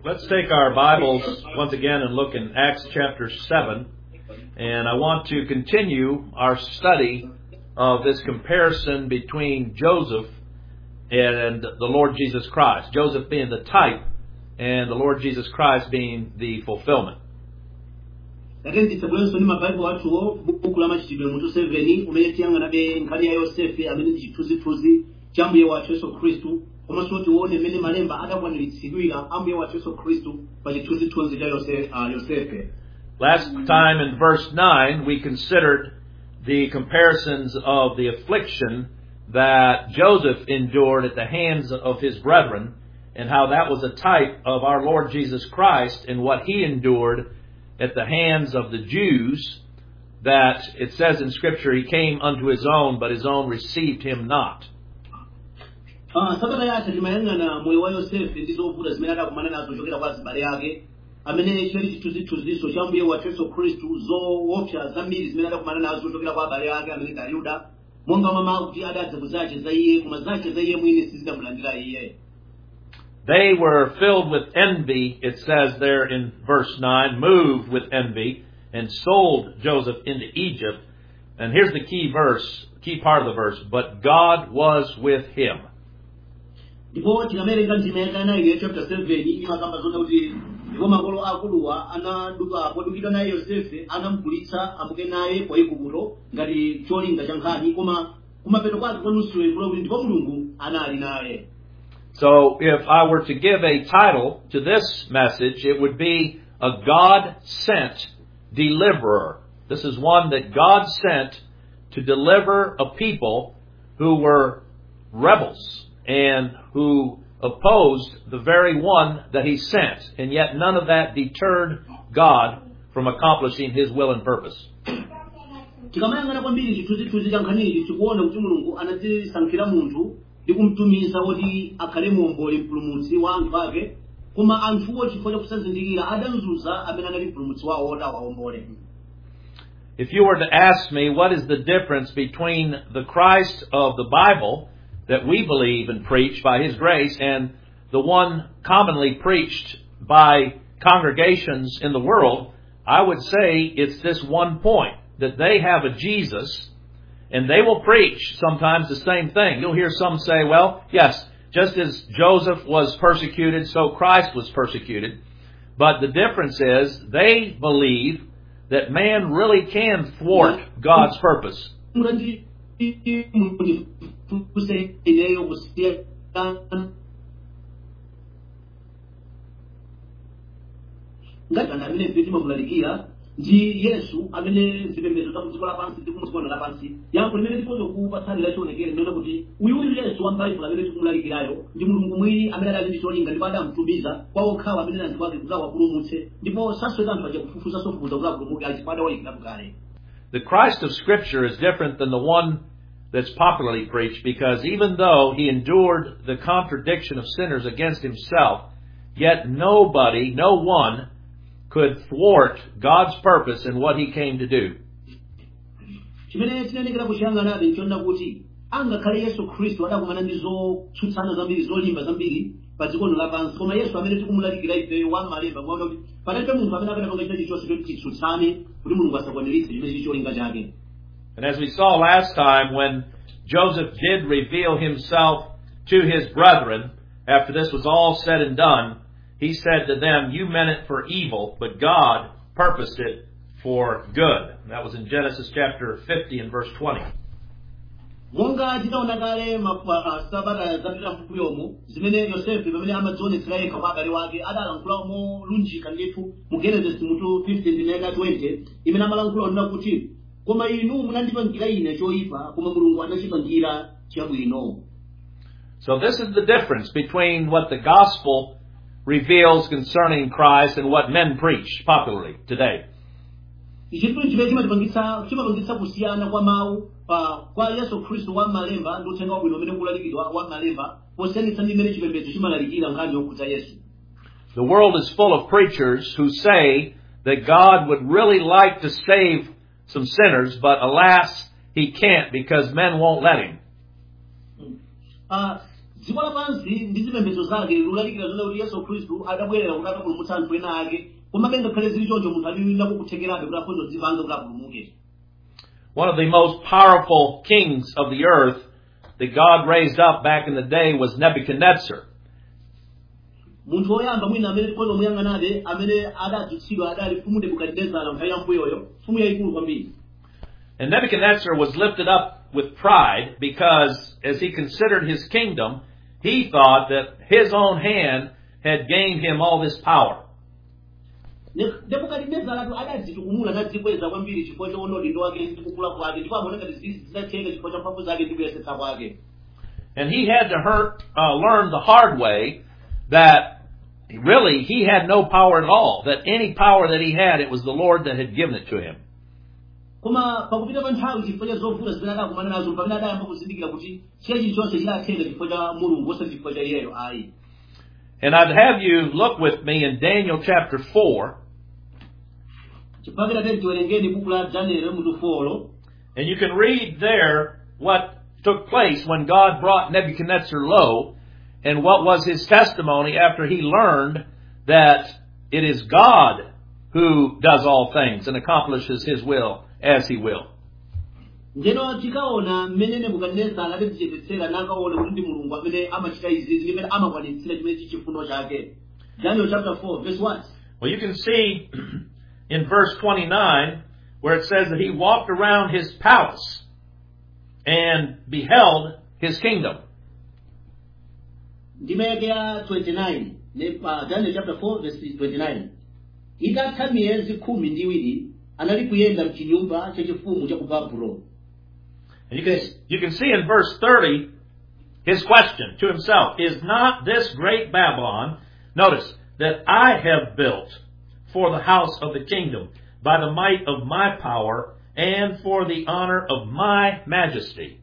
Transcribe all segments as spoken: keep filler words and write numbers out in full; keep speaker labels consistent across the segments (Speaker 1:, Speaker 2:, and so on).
Speaker 1: Let's take our Bibles once again and look in Acts chapter seven. And I want to continue our study of this comparison between Joseph and the Lord Jesus Christ. Joseph being the type and the Lord Jesus Christ being the fulfillment. Last time in verse nine we considered the comparisons of the affliction that Joseph endured at the hands of his brethren, and how that was a type of our Lord Jesus Christ and what he endured at the hands of the Jews, that it says in Scripture, he came unto his own, but his own received him not.
Speaker 2: Sabata yathu timayang'ana moyo wa Yosefe ndi zovuta zimene adakumana nazo kuchokera kwa azibale ake, amene chali chithunzithunziso cha mbuye wathu Yesu Khristu, zoopsa zambiri zimene adakumana nazo kuchokera kwa abale ake amene ndi Ayuda, monga mama kuti adadza kuzache za iye, koma zache za iye mwini sizidamulandira iye.
Speaker 1: They were filled with envy, it says there in verse nine, moved with envy, and sold Joseph into Egypt. And here's the key verse, key part of the verse, but God was with him.
Speaker 2: Ndipo tinamerenga ndimeka nayo ya chapter seven imakamba zona kuti ndipo makolo akuluwa anaduka podukidwa naye Yosefe anamugulitsa amuke naye kwa Igupto ngati cholinga cha nkhani, koma kumapeto kwake kwanusuwe kuti ndipo Mulungu anali naye.
Speaker 1: So if I were to give a title to this message, it would be a God-sent deliverer. This is one that God sent to deliver a people who were rebels and who opposed the very one that he sent. And yet none of that deterred God from accomplishing his will and purpose.
Speaker 2: Tikamayang'ana kwambiri chithunzithunzi cha nkhanichi tikuona kuti Mulungu anadzisankhira munthu ndi kumtumiza kuti akhale muomboli, mpulumutsi wa anthu ake, koma anthuwo chifukwa chakusazindikira adamzuza amene anali mpulumutsi wawo oti awaombole.
Speaker 1: If you were to ask me what is the difference between the Christ of the Bible that we believe and preach by His grace and the one commonly preached by congregations in the world, I would say it's this one point, that they have a Jesus and they will preach sometimes the same thing. You'll hear some say, well, yes, just as Joseph was persecuted, so Christ was persecuted. But the difference is they believe that man really can thwart God's purpose.
Speaker 2: Ndi Yesu amene zipembedzo za dziko lapansi zikumuzikona lapansi yanko limene tipozo kupatsana chionekere nena kuti uyu Yesu wa Bible amene tikumulalikirayo ndi Mulungu mwini amene adali ndi cholinga ndipo adamtumiza kwa okhawa amene anthu ake kuti awapulumutse, ndipo sasweka anthu aja kufufuza sofufuza kuti apulumuke alichipada wayikira kale.
Speaker 1: The Christ of Scripture is different than the one that's popularly preached, because even though he endured the contradiction of sinners against himself, yet nobody, no one, could thwart God's purpose in what he came to do.
Speaker 2: Chimene tinenekera kuchangana ndi chonda kuti angakhale Yesu Khristu adakumana ndi zotsutsana zambiri, zolimba zambiri pa dziko lapansi, koma Yesu amene tikumulalikira ife wa malemba mwaona kuti palibe munthu amene akanapanga chinthu chonse kuti titsutsane kuti Mulungu asakwaniritse chimene chili cholinga chake.
Speaker 1: And as we saw last time, when Joseph did reveal himself to his brethren, after this was all said and done, he said to them, you meant it for evil, but God purposed it for good. And that was in Genesis chapter fifty and verse twenty.
Speaker 2: Monga titaona kale sabata zapita mpuyomo zimene Yosefe pamene amadzionetsera yekha kwa abale wake adalankhula molunjika ndithu mu Genesis mutu fifteen ndineka twenty, imene amalankhula nena kuti koma inu munandipangira ine choyipa koma Mulungu anachipangira chabwino.
Speaker 1: So this is the difference between what the gospel reveals concerning Christ and what men preach popularly today.
Speaker 2: Ichitulu chimene chimapangitsa chimapangitsa kusiyana kwa mawu kwa Yesu Khristu wa malemba ndi uthenga wabwino umene ukulalikidwa wa malemba posiyanitsa ndi mmene chipembedzo chimalalikira nkhani yokhudza Yesu.
Speaker 1: The world is full of preachers who say that God would really like to save some sinners, but alas, He can't because men won't let Him.
Speaker 2: Uh, dziko lapansi ndi zipembedzo zake lulalikira zona kuti Yesu Khristu adabwerera kuti akapulumutsa anthu ena ake koma ngakhale zili choncho munthu ali nako kuthekerabe kuti akhoza kudzipanga kuti apulumuke.
Speaker 1: One of the most powerful kings of the earth that God raised up back in the day was Nebuchadnezzar.
Speaker 2: Munthu woyamba mwina amene tikhoza muyang'anabe amene adadzutsidwa adali mfumu Nebukadinezara nthawi ya mbuyoyo, mfumu yayikulu kwambiri.
Speaker 1: And Nebuchadnezzar was lifted up with pride because as he considered his kingdom, he thought that his own hand had gained him all this power.
Speaker 2: Nebukadinezara adadzitukumula nadzikweza kwambiri chifukwa cha udindo wake ndi kukula kwake ndipo amaona ngati zidatheka chifukwa cha mphamvu zake ndi kuyesetsa kwake.
Speaker 1: And he had to hurt, uh, learn the hard way that really he had no power at all, that any power that he had, it was the Lord that had given it to him.
Speaker 2: Koma pakupita pa nthawi chifukwa cha zovuta zimene adakumana nazo pamene adayamba kuzindikira kuti chiyani chonse chidatheka chifukwa cha Mulungu osati chifukwa cha iyeyo ayi.
Speaker 1: And I'd have you look with me in Daniel chapter four.
Speaker 2: Chipakira tete tiwerengeni buku la Daniel mutu four.
Speaker 1: And you can read there what took place when God brought Nebuchadnezzar low and what was his testimony after he learned that it is God who does all things and accomplishes his will as he will.
Speaker 2: Ndeno tikaona mmene Nebukadinezara adadzichepetsera nakaona kuti ndi Mulungu amene amachita izi zimene amakwanitsira chimene chichifundo chake. Daniel chapter four verse one.
Speaker 1: Well, you can see in verse twenty-nine where it says that he walked around his palace and beheld his kingdom.
Speaker 2: Ndimeke ya twenty-nine, Daniel chapter four verse twenty-nine. Itatha miyezi khumi ndi iwiri anali kuyenda mchinyumba chachifumu cha ku Babuloni.
Speaker 1: And you can, you can see in verse thirty his question to himself, is not this great Babylon, notice, that I have built for the house of the kingdom by the might of my power and for the honor of my majesty?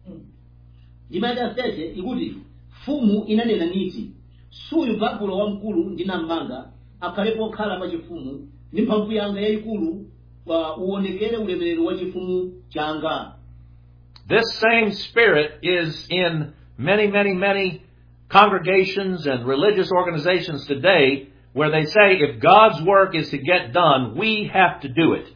Speaker 2: Ndimati thirty ikuti fumu inanena niti suyu Babulo wamkulu ndinammanga akhalepo okhala pa chifumu ndi mphamvu yanga yayikulu uonekere ulemerero wa chifumu changa.
Speaker 1: This same spirit is in many, many, many congregations and religious organizations today where they say if God's work is to get done, we have to do it.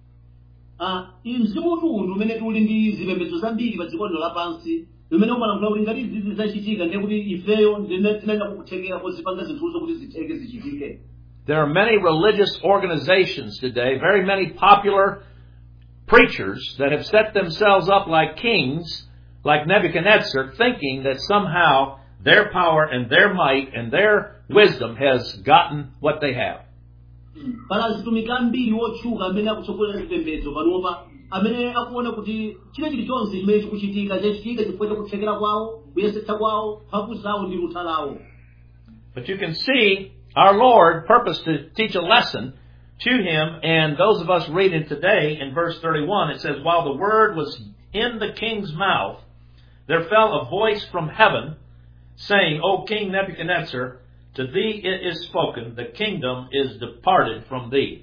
Speaker 2: Ah, imzimutu umene tuli ndi zipembedzo zambiri pa dziko lapansi, umene umalankhula kuti ngati zizi zachitika ndiye kuti ifeyo ndine tinaenda kukuthekera pozipanga zinthuzo kuti zitheke zichitike.
Speaker 1: There are many religious organizations today, very many popular preachers that have set themselves up like kings, like Nebuchadnezzar, thinking that somehow their power and their might and their wisdom has gotten what they have.
Speaker 2: Pala zitumika ambiri wotchuka amene akutsogolera zipembedzo panopa amene akuona kuti chile chilichonse chimene chikuchitika chachitika chifukwa chakuthekera kwawo kuyesetsa kwawo mphamvu zawo ndi luntha lawo.
Speaker 1: But you can see our Lord purposed to teach a lesson to him, and those of us reading today in verse thirty-one, it says, while the word was in the king's mouth, there fell a voice from heaven, saying, O King Nebuchadnezzar, to thee it is spoken, the kingdom is departed from thee.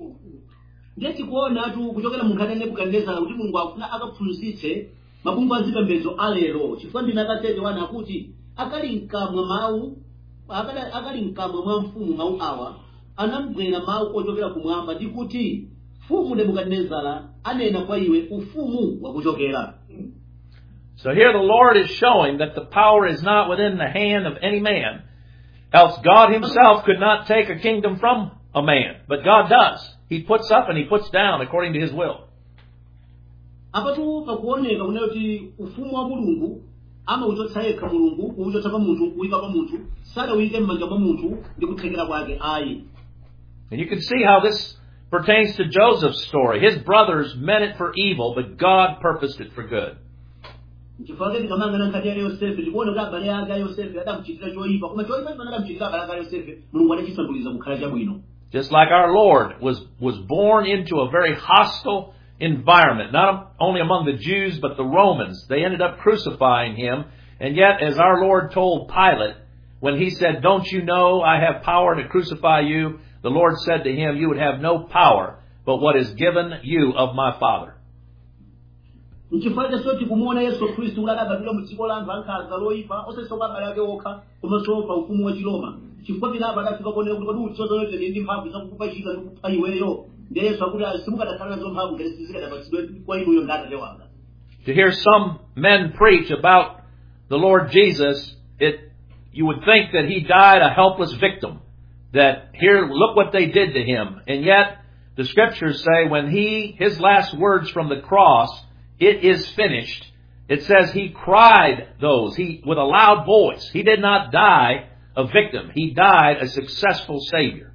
Speaker 2: Ngeti kuona atu kuchokera munkhani ya Nebukadinezara kuti Mulungu akufuna akaphunzitse mabungu a zipembedzo alero chifukwa ndinakatete wana kuti akali mkamwa mawu akali akali mkamwa mwa mfumu mawu awa anamgwera mawu ochokera kumwamba ndi kuti mfumu Nebukadinezara anena kwa iwe ufumu wakuchokera.
Speaker 1: So here the Lord is showing that the power is not within the hand of any man. Else God himself could not take a kingdom from a man. But God does. He puts up and he puts down according to his will.
Speaker 2: Apatu pakuoneka kunena kuti ufumu wa Mulungu amauchotsa yekha Mulungu kuuchotsa pa munthu kuika pa munthu sadawike m'manja mwa munthu ndi kuthekera kwake ayi.
Speaker 1: And you can see how this pertains to Joseph's story. His brothers meant it for evil, but God purposed it for good.
Speaker 2: Chifukwa tikamanga nkhani ya Yosefe tikuona kuti abale ake a Yosefe adamuchitira choyipa koma choyipa chimene adamuchitira abale ake a Yosefe Mulungu adachisanduliza kukhala chabwino.
Speaker 1: Just like our Lord was, was born into a very hostile environment, not only among the Jews, but the Romans. They ended up crucifying him. And yet, as our Lord told Pilate, when he said, don't you know I have power to crucify you? The Lord said to him, you would have no power but what is given you of my Father.
Speaker 2: N'chifukwa chasoti kumuona Yesu Khristu kuti adabadwira mu dziko la anthu ankhanza loyipa osasowa abale ake okha komanso pa ufumu wa Chiroma. Chifukwa Pilato adafika kuonera kuti kodi utsozo lete ndi mphamvu zakukupachika ndi kupha iweyo. Ndiye Yesu akuti simukadakhala nazo mphamvu ngati sizikadapatsidwe kwa inuyo ndi Atate wanga.
Speaker 1: To hear some men preach about the Lord Jesus, it you would think that he died a helpless victim. That here, look what they did to him. And yet, the scriptures say when he, his last words from the cross, it is finished. It says he cried those, he, with a loud voice. He did not die a victim. He died a successful Savior.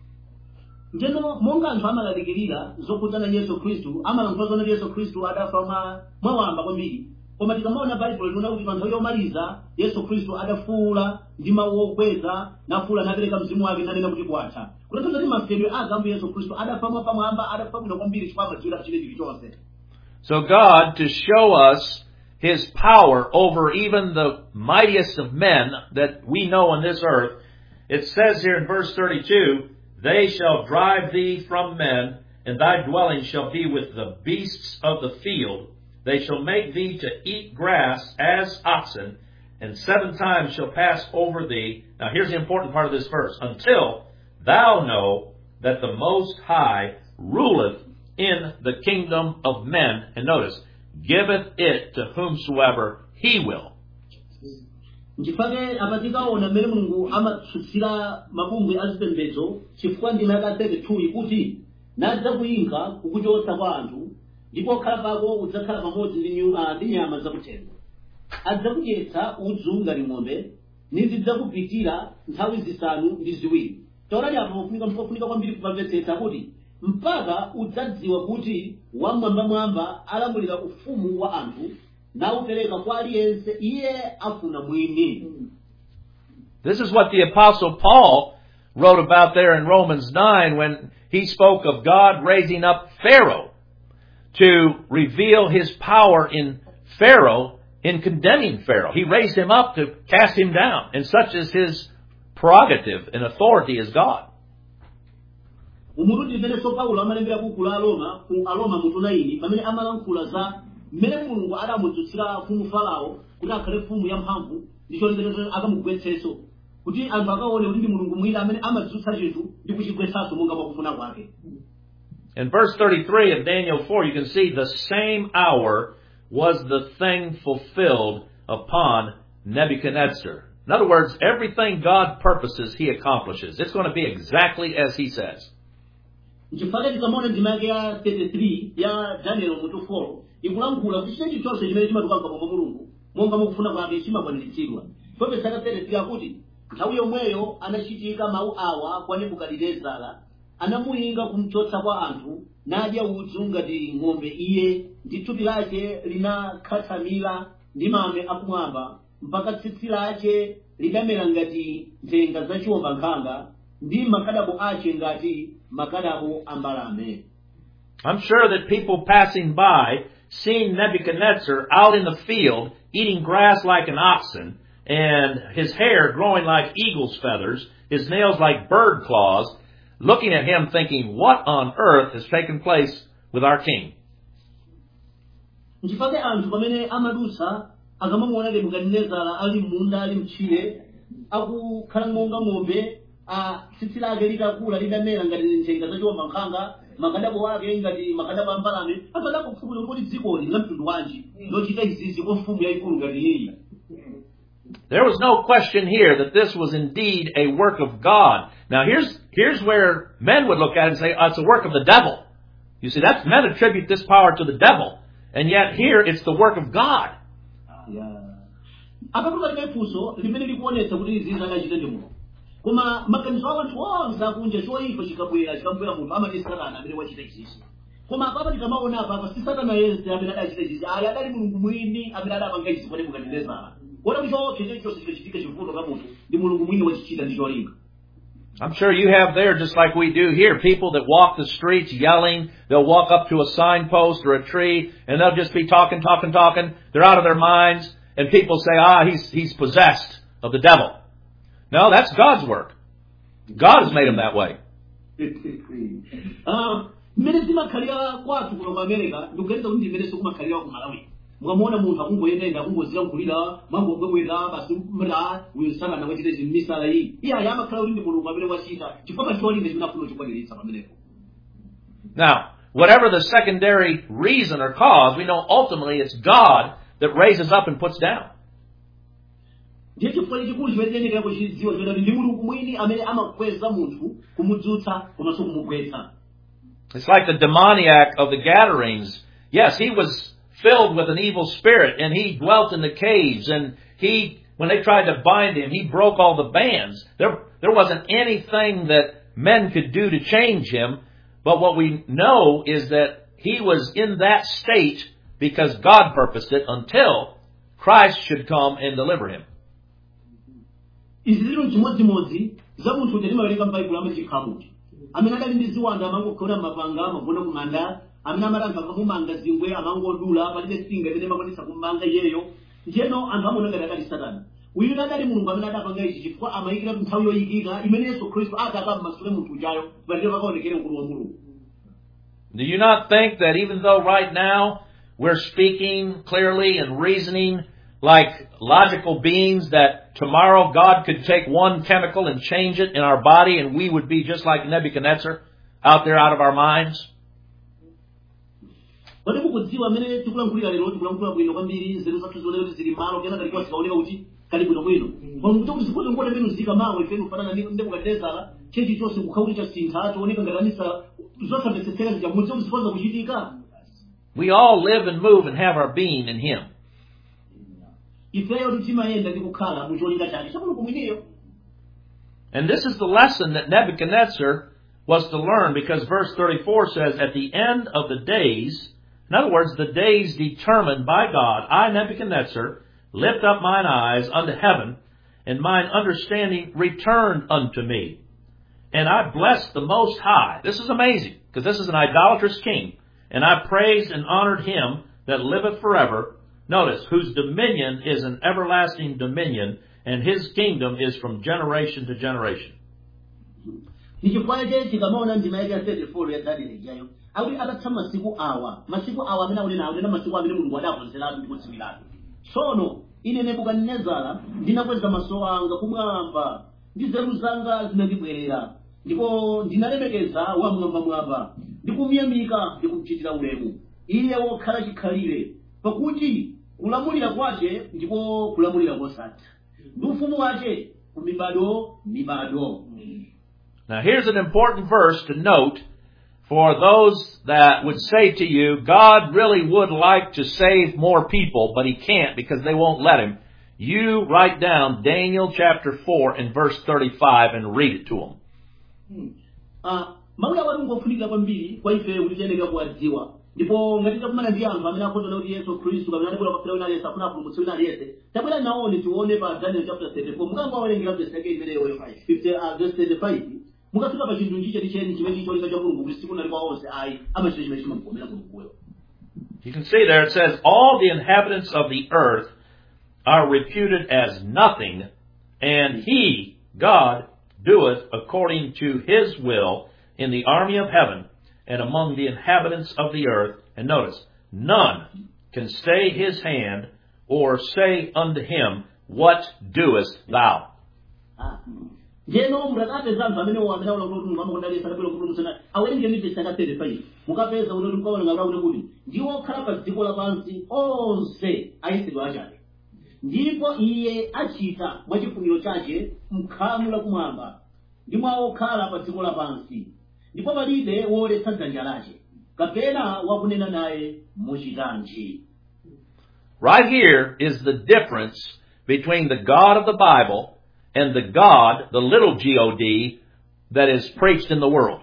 Speaker 2: Njeno monga anthu amalalikirira zokhudzana ndi Yesu Khristu, amalankhula zoti Yesu Khristu adafa mwa mwawamba kwambiri. Koma tikamaona Bible linaona kuti panthawi yomaliza Yesu Khristu adafuula ndi mawu okweza, nafuula napereka mzimu wake nanena kuti kwatha. Kutanthauza kuti mafedwe ake ambuye Yesu Khristu adafa mwapamwamba, adafa bwino kwambiri chifukwa amadziwira chile chilichonse.
Speaker 1: So God, to show us His power over even the mightiest of men that we know on this earth, it says here in verse thirty-two, they shall drive thee from men, and thy dwelling shall be with the beasts of the field. They shall make thee to eat grass as oxen, and seven times shall pass over thee. Now here's the important part of this verse. Until thou know that the Most High ruleth in the kingdom of men, and notice, giveth it to whomsoever he will.
Speaker 2: Nchifukwa apatikaona mmene Mulungu amatsutsira mabungwe azipembedzo chifukwa ndime ya thirty-two ikuti nadza kuyinka kukuchotsa kwa anthu ndipo khala pako udzakhala pamodzi ndi nyama ndi nyama zakuthengo. Adzakudyetsa udzu ngati ng'ombe nizidzakupitira nthawi zisanu ndi ziwiri. Taonani apo pofunika mpofunika kwambiri kupamvetsetsa kuti mpaka udzadziwa kuti wamwambamwamba alamulira ufumu wa anthu naupereka kwa aliyense iye afuna mwini.
Speaker 1: This is what the Apostle Paul wrote about there in Romans nine when he spoke of God raising up Pharaoh to reveal His power in Pharaoh, in condemning Pharaoh. He raised him up to cast him down, and such is His prerogative and authority as God.
Speaker 2: Umuruti vile so Paulo amalembera buku la Roma, ku Aroma mutu nine, pamene amalankhula za mmene Mulungu adamudzutsira mfumu Farao kuti akhale mfumu ya mphamvu ndi cholinga akamugwetseso kuti anthu akaone kuti ndi Mulungu mwini amene amadzutsa chinthu ndi kuchigwetsanso monga pakufuna kwake.
Speaker 1: In verse thirty-three of Daniel four, you can see the same hour was the thing fulfilled upon Nebuchadnezzar. In other words, everything God purposes, He accomplishes. It's going to be exactly as He says.
Speaker 2: Nchifukwa tikamona ndima yake ya thirty-three ya Daniel mutu four ikulankhula kuti chinthu chonse chimene chimatukanga kwa Mulungu monga mukufuna kwake chimakwaniritsidwa. Profesa thirty-three akuti nthawi yomweyo anachitika mawu awa kwa Nebukadinezara, anamuyinga kumchotsa kwa anthu nadya udzu ngati ng'ombe iye ndi thupi lake linakhatsamira ndi mame akumwamba mpaka tsitsi lake lidamera ngati nthenga za chiwombankhanga ndi makadabo ache ngati makadabo ambalame.
Speaker 1: I'm sure that people passing by, seeing Nebuchadnezzar out in the field, eating grass like an oxen, and his hair growing like eagle's feathers, his nails like bird claws, looking at him thinking, what on earth has taken place with our king?
Speaker 2: Nchifukwa anthu pamene amadusa akamamuona Nebukadinezara ali munda ali mchire akukhala monga ng'ombe, tsitsi lake litakula lidamera ngati nthenga za chiwombankhanga, makadabo ake ngati makadabo ambalame, apadako kufukuza kuti dzikoli la mtundu wanji lochita izizi kwa mfumu yayikulu ngati iyi.
Speaker 1: There was no question here that this was indeed a work of God. Now here's here's where men would look at it and say, oh, it's a work of the devil. You see, that's men attribute this power to the devil. And yet here it's the work of God.
Speaker 2: Yeah. Akapula limefuso limene likuonetsa kuti izi zanachita ndi Mulungu. Koma maganizo a anthu onse akunja choyipa chikabwera chikabwera munthu amati Satana amene wachita izizi. Koma apapa tikamaona apa si Satana yense amene adachita izizi, ali adali Mulungu mwini amene adapanga izizi kwa Nebukadinezara.
Speaker 1: I'm sure you have there, just like we do here, people that walk the streets yelling. They'll walk up to a signpost or a tree, and they'll just be talking, talking, talking. They're out of their minds, and people say, ah, he's he's possessed of the devil. No, that's God's work. God has made him that way.
Speaker 2: uh, mmene zimakhalira kwathu kuno ku America ndikuganiza kuti mmene sikumakhalira ku Malawi. Mukamuona munthu akungoyenda akungozilankhulira mangobwebwera basi mra uyusana wachite zimisala iyi iya yamakhala kuti ndi mulungu amene wachita chifukwa cholinga chimene afuna kuchikwaniritsa pamenepo.
Speaker 1: Now, whatever the secondary reason or cause, we know ultimately it's God that raises up and puts down.
Speaker 2: Ndiye chifukwa chikulu chimene tiyenera kuchidziwa choti ndi mulungu mwini amene amakweza munthu kumudzutsa komanso kumugwetsa.
Speaker 1: It's like the demoniac of the Gadarenes. Yes, he was filled with an evil spirit, and he dwelt in the caves, and he, when they tried to bind him, he broke all the bands. There, there wasn't anything that men could do to change him, but what we know is that he was in that state because God purposed it until Christ should come and deliver him.
Speaker 2: Izi ziro chimodzimodzi za munthu kuti limawereka m'Baibulo amene chikhamuchi amene adali ndi ziwanda amangogona mapanga amagona kumanda amene amatantha akamumanga zingwe amangodula palibe singa imene imakwanitsa kumanga iyeyo njeno anthu amaona ngati adali Satana. Uyu adali mulungu amene adapanga ichi chifukwa amayikira nthawi yoyikika imene Yesu Khristu atakamasule munthu ujayo palibe pakaonekere mkulu wa mulungu.
Speaker 1: Do you not think that even though right now we're speaking clearly and reasoning like logical beings, that tomorrow God could take one chemical and change it in our body and we would be just like Nebuchadnezzar out there out of our minds?
Speaker 2: Kodi mukudziwa amene tikulankhulira lero tikulankhulira bwino kwambiri nzeru zathu zolero zili malo kena kalikuwa zikaoneka kuti kali bwino bwino. Koma kuti kuti zikuti ngode menu zika mawe ifeni kufanana ndi Nebukadnezara chenji chonse kukhawuli cha sintha tooneka ngatanisa zosamvetsetseka zija mudzi kuti zifanza kuchitika.
Speaker 1: We all live and move and have our being in Him.
Speaker 2: Ifeyo timayenda ndi kukhala mu cholinga chake cha mulungu mwiniyo.
Speaker 1: And this is the lesson that Nebuchadnezzar was to learn, because verse thirty-four says, at the end of the days, in other words, the days determined by God, I, Nebuchadnezzar, lift up mine eyes unto heaven, and mine understanding returned unto me. And I blessed the Most High. This is amazing, because this is an idolatrous king. And I praised and honored him that liveth forever. Notice, whose dominion is an everlasting dominion, and his kingdom is from generation to generation.
Speaker 2: Nichifanya je chikamaona ndima yake ya thirty-four ya Daniel ijayo. Auli atatha masiku awa. Masiku awa amene auli nawo ndi masiku amene Mulungu adakonzeratu ndi kutsimiratu. Sono ine Nebukadnezara ndinakweza maso anga kumwamba ndi nzeru zanga zinandibwerera. Ndipo ndinalemekeza wamwamba mwamba. Ndikumuyamika ndikumuchitira ulemu. Iye wokhala chikhalire. Pakuti kulamulira kwake ndipo kulamulira kosatha. Ndi ufumu wake kumibado mibado.
Speaker 1: Now here's an important verse to note for those that would say to you, God really would like to save more people, but He can't because they won't let Him. You write down Daniel chapter four and verse thirty-five and read it to them.
Speaker 2: Ah, maula watu ngofunika kwambiri kwa ife ulitenga kuwadziwa. Ndipo ngati takumana ndi anthu amene akhozana kuti Yesu Khristu kapena anabwera kupita wina aliyense afuna kupulumutsa wina aliyense. Tabwera naone tione pa Daniel chapter thirty-four. Mukamba wawerengera verse yake imeneyo fifty uh, verse thirty-five. Mukafika pa chinthu chiche ndicheni chimene cholinga cha Mulungu kuti siku nalikuwa onse ayi amachita chimene chimamukomera Mulunguyo.
Speaker 1: You can see there it says, all the inhabitants of the earth are reputed as nothing, and He, God, doeth according to His will in the army of heaven and among the inhabitants of the earth. And notice, none can stay His hand or say unto Him, what doest thou?
Speaker 2: Ah. Jeno mrakapeza anthu amene wamene wala kuti ngamo kundalisa labwera kupulumutsana awenge ndi verse thirty-five. Mukapeza unoti mkaona ngabula kuti ndiwo okhala pa dziko lapansi onse ayisidwa achake. Ndipo iye achita mwachifuniro chake m'khamu lakumwamba ndi mwa okhala pa dziko lapansi. Ndipo palibe woletsa dzanja lake kapena wakunena naye muchitanji.
Speaker 1: Right here is the difference between the God of the Bible and the God, the little G O D, that is preached in the world.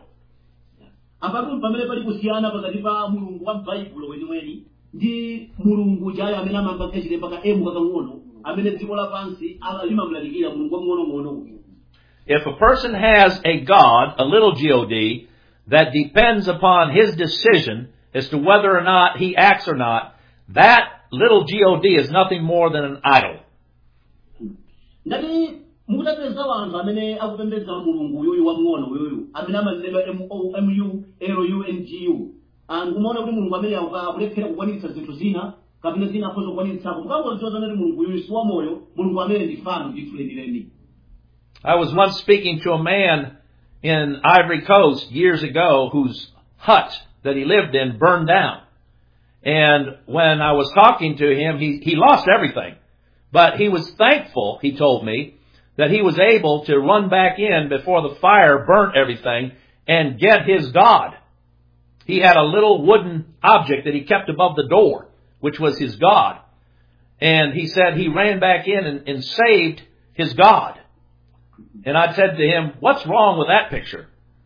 Speaker 2: Apatu pamene pali kusiyana pakati pa mulungu wa Baibulo weniweni ndi mulungu jayo amene amamanga chilemba ka emu kakang'ono amene dziko lapansi limamulalikira mulungu wamng'onong'ono.
Speaker 1: If a person has a God, a little G O D, that depends upon his decision as to whether or not he acts or not, that little G O D is nothing more than an idol.
Speaker 2: Ngati mukutapeza wanthu amene akupembedza mulungu uyoyu wamng'ono uyoyu amene amanenedwa M O M U L U N G U ngumaona kuti mulungu amene akulephera kukwaniritsa zinthu zina kapena zina akhoza kukwaniritsapo mukangoziona kuti mulungu uyoyu si wamoyo mulungu amene ndi fano ndithu lenileni.
Speaker 1: I was once speaking to a man in Ivory Coast years ago whose hut that he lived in burned down. And when I was talking to him, he, he lost everything. But he was thankful, he told me, that he was able to run back in before the fire burnt everything and get his God. He had a little wooden object that he kept above the door, which was his God. And he said he ran back in and, and saved his God. And I said to him, what's wrong with that picture?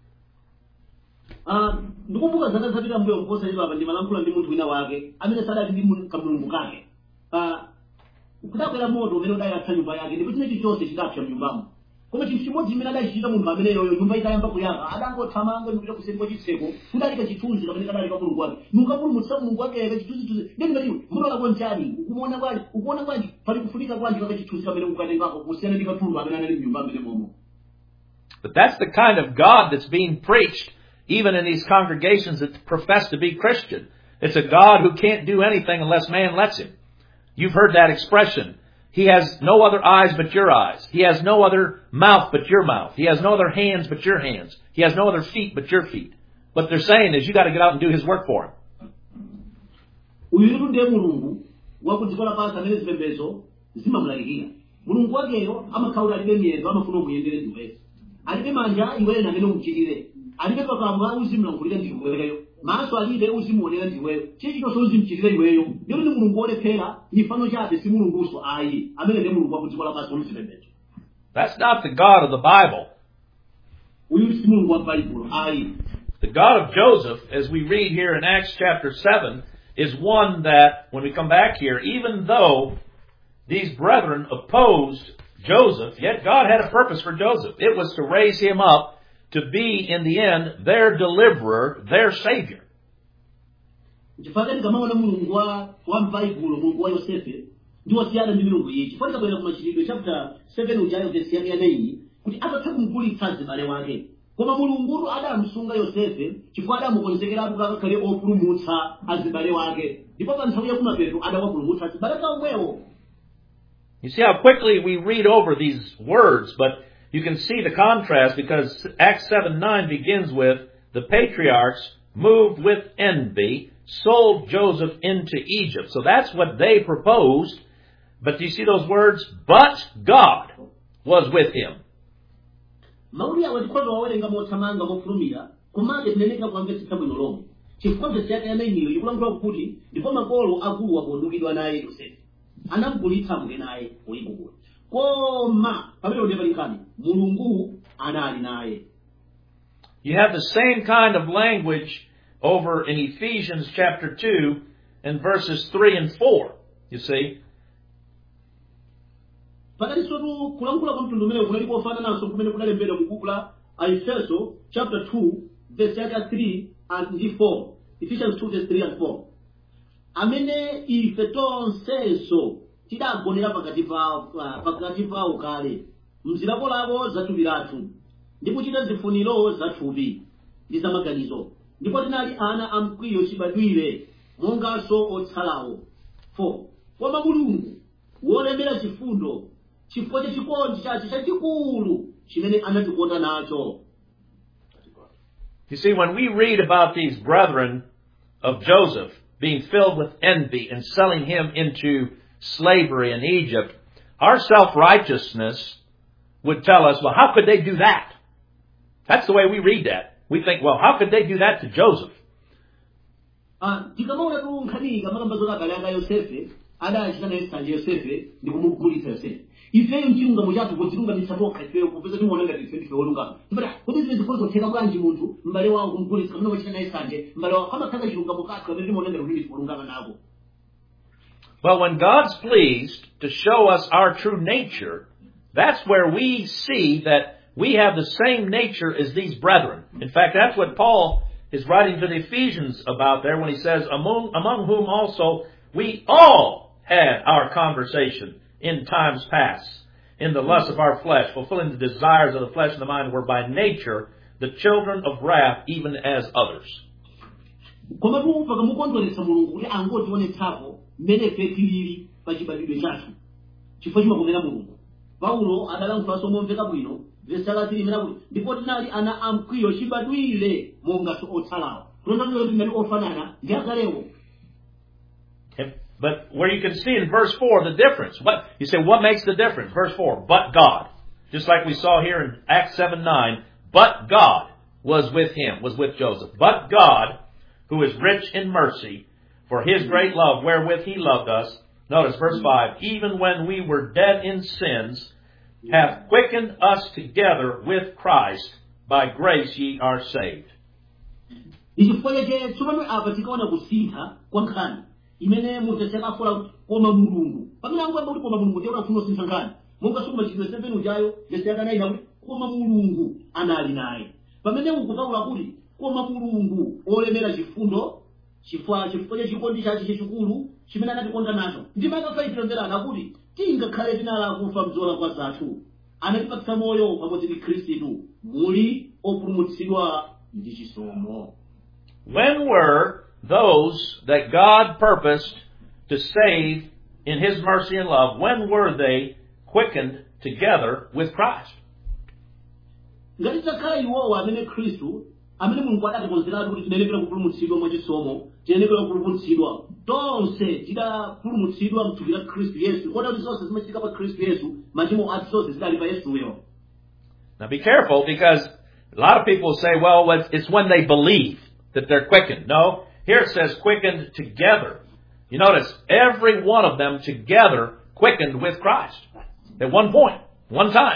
Speaker 2: Ndikumbuka zaka zapita mbuyo mposa izo apa ndimalankhula ndi munthu wina wake amene sadali ndi kamulungu kake. Kudakwera moto umene udayatsa nyumba yake ndipo chimene chonse chidapsa mnyumbamo. Koma chinthu chimodzi chimene adachichita munthu amene yoyo nyumba itayamba kuyaka adangothamanga ndipita kuseri kwa chitseko kudalika chithunzi kapena kadalika mulungu wake. Nungapulumutsa mulungu wake ka chithunzi ndi ngati munola konjani ukuona kwani ukuona kwani pali kufunika kwani ka chithunzi kamene ukatengako kusiyana ndi katundu amene anali mnyumba amene momo.
Speaker 1: But that's the kind of God that's being preached even in these congregations that profess to be Christian. It's a God who can't do anything unless man lets him. You've heard that expression. He has no other eyes but your eyes. He has no other mouth but your mouth. He has no other hands but your hands. He has no other feet but your feet. What they're saying is you got to get out and do his work for him.
Speaker 2: Uyuru ndiye mulungu wakudzikola pasi amene zipembedzo zimamulalikira. Mulungu wakeyo amakhaula alibe miyendo amafuna umuyendere ndiwezi. Alibe manja iweyo namene umuchitire. Alibe pakamwa uzimulangulira ndiweyo. Maso alibe uzimuonera ndiweyo. Chiki chonse uzimchitire iweyo. Ndiyo ndi mulungu olephera nifano chabe si mulunguso ayi. Amene ndiye mulungu wakudzikola pasi omuzipembedzo.
Speaker 1: That's not the God of the Bible.
Speaker 2: Uyuru si mulungu wa Bible ayi.
Speaker 1: The God of Joseph, as we read here in Acts chapter seven, is one that, when we come back here, even though these brethren opposed Joseph, yet God had a purpose for Joseph. It was to raise him up to be, in the end, their deliverer, their Savior.
Speaker 2: Chifukwa ndikamaona mulungu wa wa Bible mulungu wa Yosefe ndiwo siyana ndi milungu iyi. Chifukwa ndikabwera ku machitidwe chapter seven ujayo verse yake ya nine kuti atatha kumugulitsa azibale wake. Koma mulungu adamusunga Yosefe chifukwa adamukonzekerapo kakakhale opulumutsa azibale wake. Ndipo pa nthawi yakumapeto adawapulumutsa azibale kaomwewo.
Speaker 1: You see how quickly we read over these words, but you can see the contrast because Acts seven nine begins with, the patriarchs, moved with envy, sold Joseph into Egypt. So that's what they proposed. But do you see those words? But God was with him.
Speaker 2: Mauli awo chikwazo wawerenga mothamanga mofulumira komabe tineneka kuamvetsetsa bwino lomwe. Chifukwa verse yake ya nine ikulankhula kuti ndipo makolo akulu apondukidwa naye Yosefe anamugulitsa mbuye naye poyigugula. Koma pamene ndi palinkani mulungu anali naye.
Speaker 1: You have the same kind of language over in Ephesians chapter two and verses three and four. You see?
Speaker 2: Pakati sotu kulankhula kwa mtundu umene kunali kofanananso kumene kunalembedwa mu buku la Efeso chapter two verse yake three and four. Ephesians two verse three and four. Amene ife tonseso tidagonera pakati pawo pakati pawo kale mzilakolako zathupi lathu ndi kuchita zifuniro zathupi ndi zamaganizo ndipo tinali ana amkwiyo chibadwire monganso otsalawo. four. Koma mulungu wolemera chifundo chifukwa cha chikondi chache chachikulu chimene anatikonda nacho.
Speaker 1: You see, when we read about these brethren of Joseph being filled with envy and selling him into slavery in Egypt, our self-righteousness would tell us, well, how could they do that? That's the way we read that. We think, well, how could they do that to Joseph?
Speaker 2: Tikamaona tu nkhani kamakamba zokagala anga Yosefe adachita naye nsanje Yosefe ndi kumugulitsa Yosefe. Ifeyo mchilungamo chathu kudzilungamitsa tokha ifeyo kupeza timuona ngati ife ndife olungama. Ndipo kuti ife zikhoza kutheka bwanji munthu m'bale wawo kumugulitsa kapena kuchita naye nsanje m'bale wawo amakhala chilungamo kathu kapena timuona ngati kuti ndife olungama nako.
Speaker 1: Well, when God's pleased to show us our true nature, that's where we see that we have the same nature as these brethren. In fact, that's what Paul is writing to the Ephesians about there when he says, among, among whom also we all had our conversation in times past, in the lust of our flesh, fulfilling the desires of the flesh and the mind, were by nature the children of wrath, even as others.
Speaker 2: Koma tu pakamukondweretsa mulungu kuti angotionetsapo mmene ife tilili pa chibadwidwe chathu chifukwa chimakomera mulungu. Paulo adalankhulaso momveka bwino vesi yakatiri imene kuti ndipo tinali ana amkwiyo chibadwire monga otsalawo. Kulonda kuti tinali ofanana ndi akalewo.
Speaker 1: But where you can see in verse four the difference. What you say, what makes the difference? Verse four, but God. Just like we saw here in Acts seven nine, but God was with him, was with Joseph. But God, who is rich in mercy, for his great love wherewith he loved us. Notice verse five, even when we were dead in sins, hath quickened us together with Christ. By grace ye are saved.
Speaker 2: Ichifukwa chake tsopano apa tikaona kusintha kwa nkhani imene muteseka afola koma mulungu pamene angomba kuti koma mulungu ndiye unafuna kusintha nkhani monga soma chitwe seven ujayo vesi yakanayi kuti koma mulungu anali naye pamene ukukaula kuti koma mulungu olemera chifundo chifukwa chifukwa cha chikondi chake chachikulu chimene anatikonda nacho ndi makafaitiromverana kuti tingakhale tinali akufa mzola kwa zathu anatipatsa moyo pamodzi ndi khristu muli opulumutsidwa ndi chisomo.
Speaker 1: When were those that God purposed to save in his mercy and love, when were they quickened together with Christ?
Speaker 2: Ngati takhala iwowo amene khristu amene mulungu adatikonzeratu kuti tiyenekera kupulumutsidwa mwachisomo tiyenekera kupulumutsidwa tonse tidapulumutsidwa mthupi la khristu yesu kota kuti zonse zimachitika pa khristu yesu machimo athu zonse zidali pa yesuyo.
Speaker 1: Now be careful, because a lot of people say, well, it's when they believe that they're quickened. No, here it says quickened together. You notice, every one of them together quickened with Christ. At one point, one time.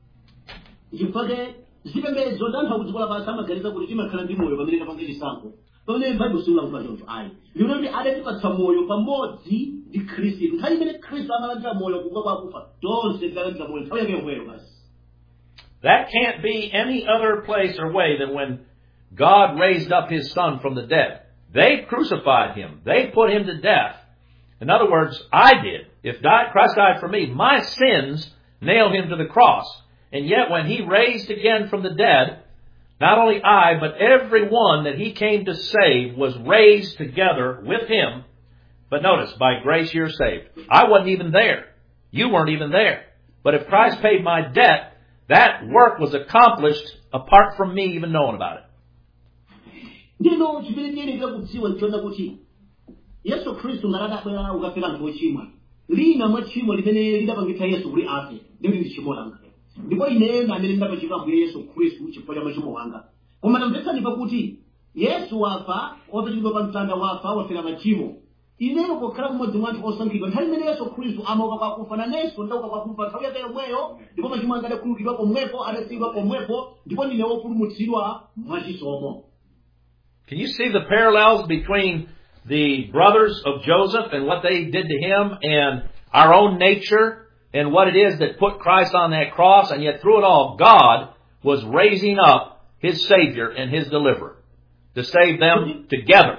Speaker 2: Zipembedzo ndanthu akudzikola pasi amaganiza kuti timakhala ndi moyo pamene tapanga chisankho pamene baibulo silankhula choncho ayi ndikuti kuti adatipatsa moyo pamodzi ndi khristu nthawi imene khristu amalandira moyo kuuka kwa akufa tonse tikalandira moyo nthawi yake yomweyo basi.
Speaker 1: That can't be any other place or way than when God raised up his son from the dead. They crucified him. They put him to death. In other words, I did. If died, Christ died for me, my sins nailed him to the cross. And yet when he raised again from the dead, not only I, but every one that he came to save was raised together with him. But notice, by grace you're saved. I wasn't even there. You weren't even there. But if Christ paid my debt, that work was accomplished apart from me even knowing about it.
Speaker 2: Ndino chimene tiyenekera kudziwa nchona kuti Yesu Khristu ngaradabwera ukafika anthu ochimwa lina mwa tchimo limene lidapangitsa Yesu kuti afe ndilo ndi tchimo langa ndipo ine amene ndapachika mbuye Yesu Khristu chifukwa cha machimo anga koma tamvetsani pakuti Yesu wafa opachikidwa pa mtanda wafa wafera machimo ineyo pokhala mmodzi mwa anthu osankhidwa nthawi imene Yesu Khristu amauka kwa akufa nanenso ndauka kwa akufa nthawi yake yomweyo ndipo machimo anga adakhululukidwa pomwepo adasiyidwa pomwepo ndipo ndine wopulumutsidwa mwachisomo.
Speaker 1: Can you see the parallels between the brothers of Joseph and what they did to him and our own nature and what it is that put Christ on that cross? And yet through it all, God was raising up his Savior and his deliverer to save them together.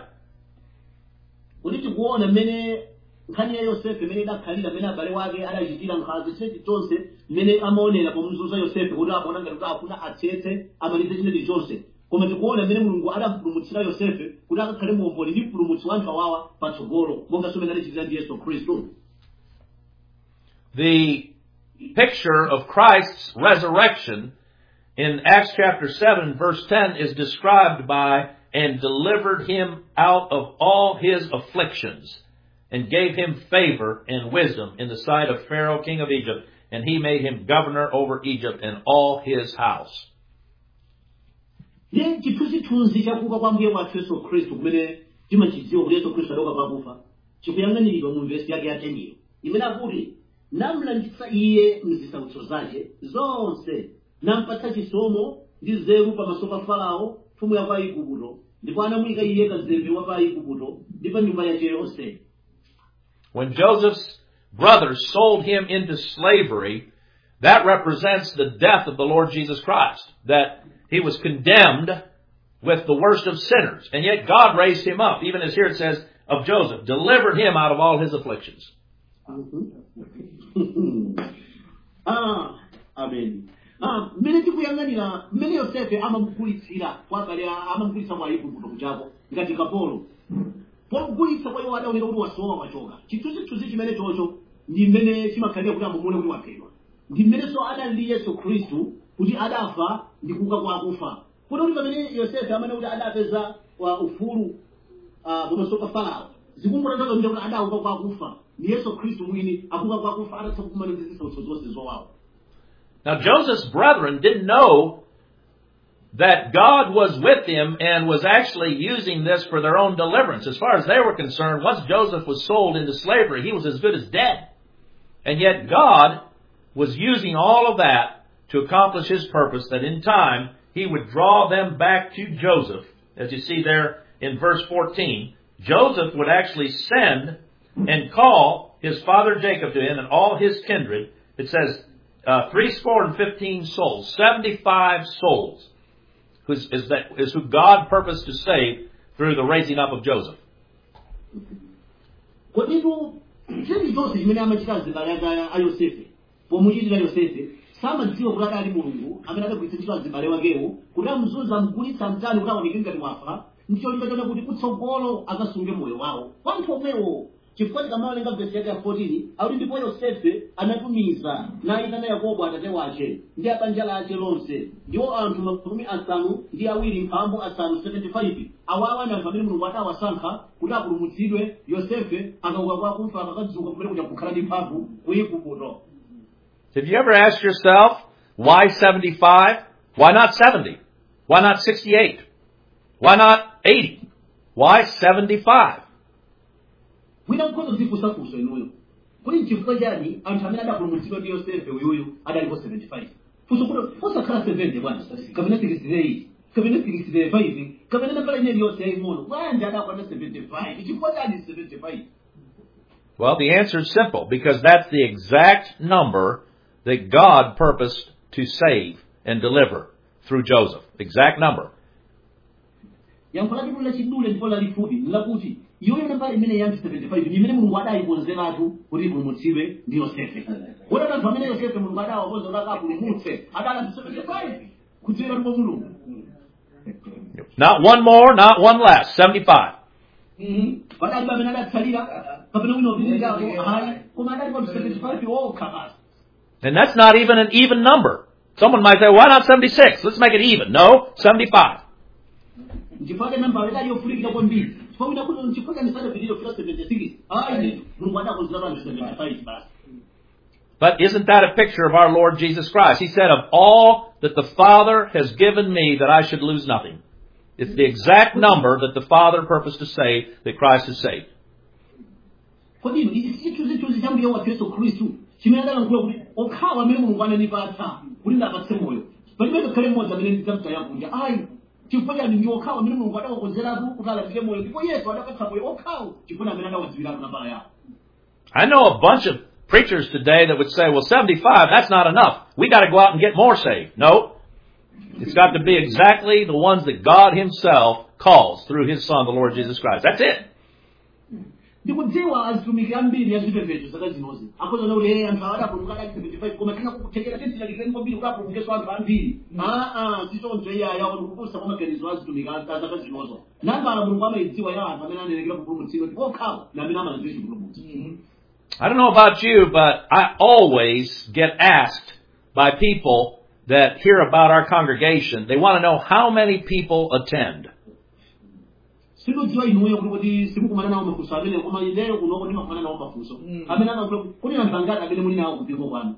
Speaker 2: Nkhani ya Yosefe mene idakhalira mene abale wake adachitira nkhanza chete chonse mene amaonera pomuzunza Yosefe kuti apaona ngati kuti afuna atsetse amalize chimene chonse koma tikuona mene mulungu adampulumutsira Yosefe kuti akakhale muomboli ndi mpulumutsi wa anthu awawa patsogolo monga somene adachitira ndi Yesu Khristu.
Speaker 1: The picture of Christ's resurrection in Acts chapter seven verse ten is described by and delivered him out of all his afflictions and gave him favor and wisdom in the sight of Pharaoh, king of Egypt, and he made him governor over Egypt and all his house.
Speaker 2: Ye chithunzithunzi chakuka kwa mbuye wathu Yesu Khristu kumene timachidziwa kuti Yesu Khristu adauka kwa akufa chikuyang'aniridwa mu vesi yake ya teniyo imene akuti namlanditsa iye mzisautso zake zonse nampatsa chisomo ndi nzeru pamaso pa Farao mfumu ya pa Igupto ndipo anamuyika iye kazembe wa pa Igupto ndi pa nyumba yake yonse.
Speaker 1: When Joseph's brothers sold him into slavery, that represents the death of the Lord Jesus Christ. That he was condemned with the worst of sinners. And yet God raised him up. Even as here it says of Joseph, delivered him out of all his afflictions.
Speaker 2: Ah, amen. Ah, mmene tikuyang'anira mmene Yosefe amamugulitsira kwa abale amamugulitsa kwa Igupto kuchako ngati kapolo. Pomugulitsa kwa iwo adaoneka kuti wasowa wachoka. Chithunzithunzi chimene chocho ndi mmene chimakhalira kuti amumule kuti waphedwa. Ndi mmene so adali Yesu Khristu kuti adafa ndi kuuka kwa akufa. Kuti pamene Yosefe amene kuti adapeza wa ufulu ah pamaso pa Farao. Zikumbura kuti kuti adauka kwa akufa. Ni Yesu Khristu mwini akuka kwa akufa adatha kukumana ndi zisautso zonse zowawa.
Speaker 1: Now Joseph's brethren didn't know that God was with him and was actually using this for their own deliverance. As far as they were concerned, once Joseph was sold into slavery, he was as good as dead. And yet God was using all of that to accomplish his purpose, that in time he would draw them back to Joseph. As you see there in verse fourteen, Joseph would actually send and call his father Jacob to him and all his kindred. It says uh, three score and fifteen souls, seventy-five souls, who's, is, that, is who God purposed to save through the raising up of Joseph.
Speaker 2: Koditu chiri zonse chimene amachita zibale a Yosefe pomuchitira Yosefe samadziwa kuti adali Mulungu amene adagwiritsa zibale wakewo kuti amuzunza mgulitsa mtani kuti aoneke ngati wafa ndicholinga chona kuti kutsogolo akasunge moyo wawo wanthu omwewo chifukwa tikamawerenga vesi yake ya fourteen akuti ndipo Yosefe anatumiza nayitana Yakobo atate wace ndi abanja lace lonse ndiwo anthu makumi asanu ndi awiri mphambu asanu seventy-five awawa ndi anthu amene Mulungu adawasankha kuti apulumutsidwe. Yosefe akauka kwa akufa akadzuka kumene kuja kukhala ndi mphamvu ku Igupto.
Speaker 1: Have you ever asked yourself, why seventy-five? Why not seventy? Why not sixty-eight? Why not eighty? Why seventy-five?
Speaker 2: Mwina mkono zifusafusa inuyo. Kuli nchifukwa jani anthu amene adapulumutsidwa ndi Yosefe uyuyu adalipo seventy-five. Fuso kuno fosa khala seventy bwana. Kapena sixty-eight. Kapena sixty-five. Kapena nambala ine yose yaimono. Bwana adakwana seventy-five. Chifukwa jani seventy-five?
Speaker 1: Well, the answer is simple, because that's the exact number that God purposed to save and deliver through Joseph. Exact number.
Speaker 2: Yankola kidula chidule ndipo la lifupi lakuti yoyo nambala imene yanti seventy-five ni imene Mulungu adayikonzeratu kuti ipulumutsidwe ndi Yosefe. Wona kanthu amene Yosefe Mulungu adawakonza kuti akapulumutse adala seventy-five kudzera kwa Mulungu.
Speaker 1: Not one more, not one less. seventy-five.
Speaker 2: Mhm. Badali bamene adatsalira kapena wino vingapo hayi koma adali kwa seventy-five okha basi.
Speaker 1: And that's not even an even number. Someone might say, why not seventy-six? Let's make it even. No, seventy-five.
Speaker 2: Nchifukwa namba adali yofunikira kwambiri. Chifukwa kuti nchifukwa ni sada video for seventy-six. Hayi Mulungu adakonzera seventy-five basi.
Speaker 1: But isn't that a picture of our Lord Jesus Christ? He said, of all that the Father has given me, that I should lose nothing. It's the exact number that the Father purposed to save, that Christ has saved.
Speaker 2: Kodino ichichuzi chuzi chambuye wa Yesu Kristu chimene ngula kuti okhawa amene Mulungu anandipatsa kuti ndapatse moyo. Palibe kale mmodzi amene ndidzamta yakunja. Ayi chifukwa chani ndi okhawa amene Mulungu adakonzeratu kuti alandire moyo ndipo Yesu adapatsa moyo okhawa chifukwa amene adawadziwiratu nambala yawo.
Speaker 1: I know a bunch of preachers today that would say, well, seventy-five, that's not enough. We got to go out and get more saved. No. It's got to be exactly the ones that God Himself calls through His Son, the Lord Jesus Christ. That's it.
Speaker 2: Ndikudziwa azitumiki ambiri yazipembedzo zakazinozi. Akoza na ule anthu adapulumuka kali seventy-five koma kina kukuthekera tenti la kifeni kwambiri ukapulumukeso anthu ambiri. Ah ah tichonzo iya yawo ndikukusa kwa maganizo azitumiki zakazinozo. Nambala Mulungu amayidziwa ya anthu amene anenekera kupulumutsidwa ndipo okhawa na amene amazidziwa kupulumutsidwa.
Speaker 1: I don't know about you, but I always get asked by people that hear about our congregation. They want to know how many people attend.
Speaker 2: Siludziwa inuyo kuti simukumana nawo mafunso amene koma lero kunoko ndimakumana nawo mafunso. Amene amakuti kuti anthu angati amene muli nawo kupiko kwanu.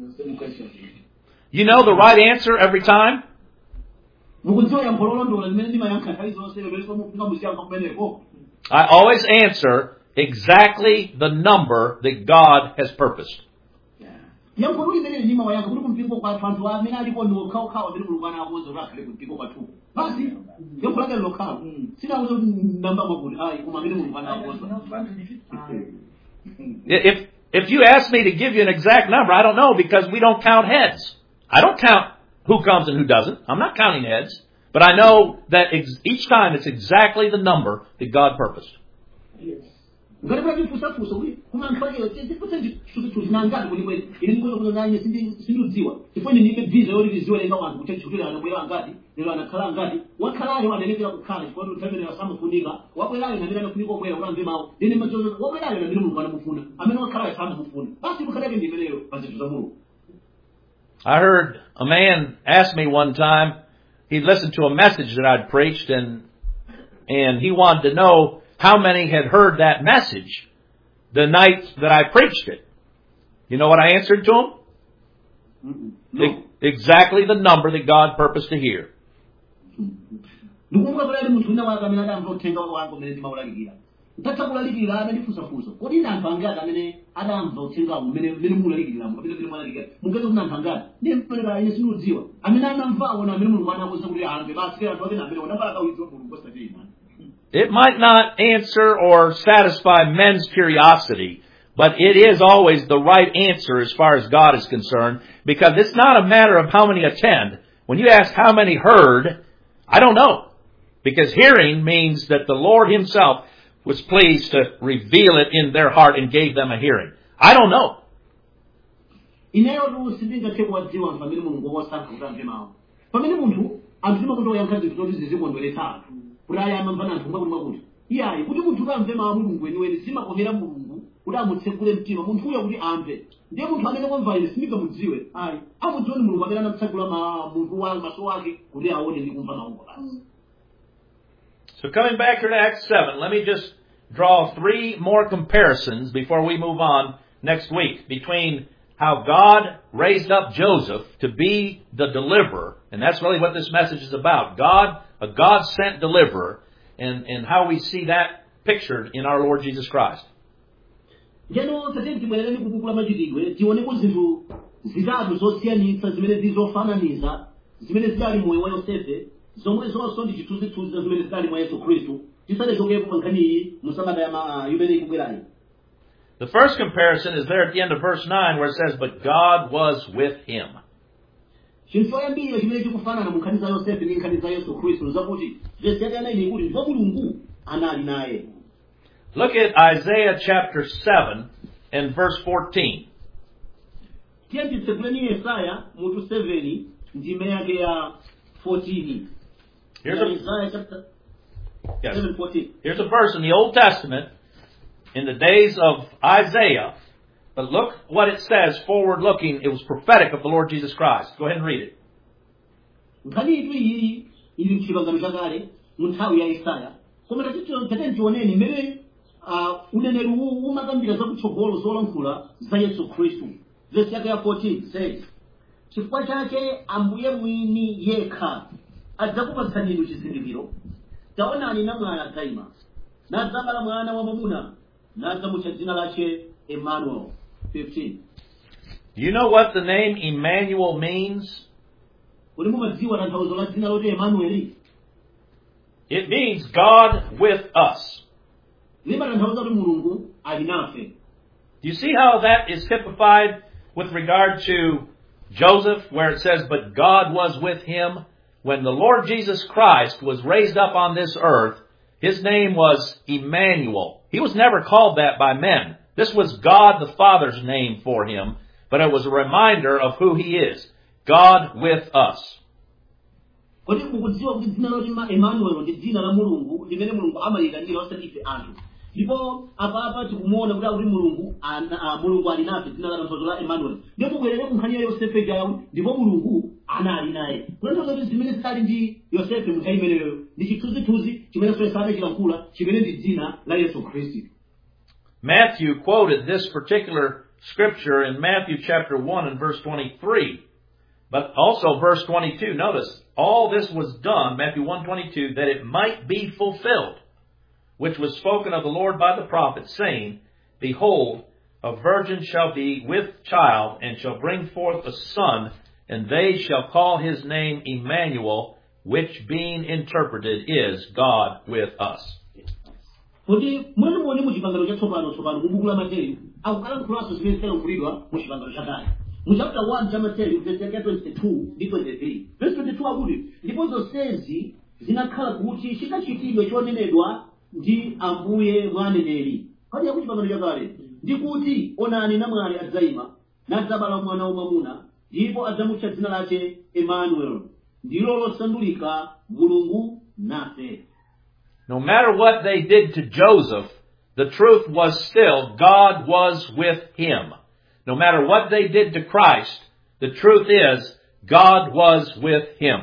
Speaker 1: You know the right answer every time?
Speaker 2: Mukudziwa yankho lolondola limene ndimayankha nthawi zonse lero mufika musiyankha kumeneko.
Speaker 1: I always answer exactly the number that God has purposed.
Speaker 2: Yankho luli limene ndimayankha kuti kumpiko kwathu anthu amene alipo ndi okhaokhawa amene Mulungu anawakonza kuti akhale kumpiko kwathu. Basi yankho lake lokhawa. Sina uzo namba makuti ayi koma amene Mulungu anawakonza.
Speaker 1: If if you ask me to give you an exact number, I don't know, because we don't count heads. I don't count who comes and who doesn't. I'm not counting heads. But I know that ex- each time it's exactly the number that God purposed.
Speaker 2: Yes. ngati kuti fusafusa kuti kumankhwalira kuti tuzinangati kuti kwezi ine ndikoza kuti nanye sindidziwa chifukwa ine ndilibe visa yoti liziwe lenga wanthu kuti chikuti anabwera angati lero anakhala angati wakhalayo anenekera kukhala chifukwa kuti utamenera samafunika wabwerayo namene anafunika obwera kuti amve mawu ndine machozo wabwerayo namene mulungu anamufuna amene wakhalayo samamufuna basi mukhalake ndimeneyo pa zinthu za mulungu.
Speaker 1: I heard a man ask me one time, he'd listened to a message that I'd preached, and and he wanted to know how many had heard that message the night that I preached it. You know what I answered to him?
Speaker 2: Mm-mm. No.
Speaker 1: E- exactly the number that God purposed to hear.
Speaker 2: ntatakulalikira amene kodi anthu angati amene adamva uthengawo mmene mmene mulalikiramo kapena mmene mwalalikira mungati kuti anthu angati ndiye mpeleka ine sinudziwa amene anamvawo na amene mulungu anakonza kuti amve basi anthu amene amene wanapaka wizo mulungu osatena.
Speaker 1: It might not answer or satisfy men's curiosity, but it is always the right answer as far as God is concerned, because it's not a matter of how many attend. When you ask how many heard, I don't know, because hearing means that the Lord Himself was pleased to reveal it in their heart and gave them a hearing. I don't know.
Speaker 2: Ineyo tusindingathe kuwadziwa anthu amene mulungu wasankha kuti amve mawu. Pamene munthu amtima kuti oyankha zinthu zoti zizikondweretsa kuti ayamamvana anthu mwakuti mwakuti iyayi kuti munthu amve mawu mulungu weniweni zimakomera mulungu kuti amutsekule mtima munthuyo kuti amve. Ndiye munthu amene wamva ine sindingamudziwe ayi amudziwe mulungu amene anamtsegula munthu wa maso wake kuti aone ndi kumva mawu basi.
Speaker 1: So coming back here to Acts seven, let me just draw three more comparisons before we move on next week between how God raised up Joseph to be the deliverer, and that's really what this message is about. God, a God-sent deliverer, and, and how we see that pictured in our Lord Jesus Christ.
Speaker 2: Jeno tatenti bwereni kukukula machitidwe tioneko zinthu zitatu zosiyanitsa zimene zizofananiza zimene zidali moyo wa Yosefe zomwe zonso ndi chithunzithunzi zimene zidali mwa Yesu Khristu tisalechokepo pankhani iyi musabata ya imene ikubwerayi.
Speaker 1: The first comparison is there at the end of verse nine where it says, but God was with him.
Speaker 2: Chinthu choyambira chimene chikufanana mu nkhani za Yosefe ndi nkhani za Yesu Khristu zakuti verse yake anayi ikuti ndipo mulungu anali naye.
Speaker 1: Look at Isaiah chapter seven and verse fourteen.
Speaker 2: Tiyeni titseguleni Yesaya mutu seven ndime yake ya fourteen.
Speaker 1: Here's a,
Speaker 2: Isaiah chapter
Speaker 1: yes.
Speaker 2: seven fourteen.
Speaker 1: Here's a verse in the Old Testament in the days of Isaiah, but look what it says forward looking. It was prophetic of the Lord Jesus Christ. Go ahead and read it.
Speaker 2: Nkhani itu iyi ili mchipangano chakale mu nthawi ya Yesaya. Koma tatenti tioneni mmene uneneri uwu umakambira zakutsogolo zolankhula za Yesu Khristu. Verse yake ya fourteen says, chifukwa chake Ambuye mwini yekha adzakupatsani inu chizindikiro. Taonani namwali adzayima nadzabala mwana wamwamuna nadzamutcha dzina lache Emmanuel. fifteen.
Speaker 1: Do you know what the name Emmanuel means?
Speaker 2: Kodi mumadziwa tanthauzo la dzina loti Emmanuel?
Speaker 1: It means God with us.
Speaker 2: Lima tanthauza kuti mulungu ali nafe.
Speaker 1: Do you see how that is typified with regard to Joseph, where it says, but God was with him? When the Lord Jesus Christ was raised up on this earth, His name was Emmanuel. He was never called that by men. This was God the Father's name for him, but it was a reminder of who He is, God with us.
Speaker 2: Kodi mukudziwa kuti dzina loti Emmanuel ndi dzina la mulungu limene mulungu amayitanira osati ife anthu. Ndipo apa tikumuona kuti akuti mulungu mulungu ali nafe dzina la tanthauzo la Emmanuel. Ndipo tibwerere ku nkhani ya Yosefe jawo ndipo mulungu anali naye. Kutanthauza kuti zimene zidali ndi Yosefe mu nthawi imeneyo ndi chithunzithunzi chimene Yosefe chilankhula chimene ndi dzina la Yesu Khristu.
Speaker 1: Matthew quoted this particular scripture in Matthew chapter one and verse twenty-three. But also verse twenty-two, notice, all this was done, Matthew one twenty-two, that it might be fulfilled, which was spoken of the Lord by the prophet, saying, behold, a virgin shall be with child, and shall bring forth a son, and they shall call his name Emmanuel, which being interpreted is God with us.
Speaker 2: Kodi mwene mwene mu chipangano chatsopano tsopano mu buku la Mateyu akukalankhulaso zimene zinalankhulidwa mu chipangano chakale. Mu chapter one cha Mateyu verse yake twenty-two ndi twenty-three. Verse twenty-two akuti ndipo zonsezi zinakhala kuti chikachitidwe chonenedwa ndi Ambuye mwa aneneri kadi yakuti pangano yakale ndikuti onani namwali adzayima nadzabala mwana wamwamuna ndipo adzamutcha dzina lake Emmanuel ndilo losandulika Mulungu nafe.
Speaker 1: No matter what they did to Joseph, the truth was still God was with him. No matter what they did to Christ, the truth is God was with him.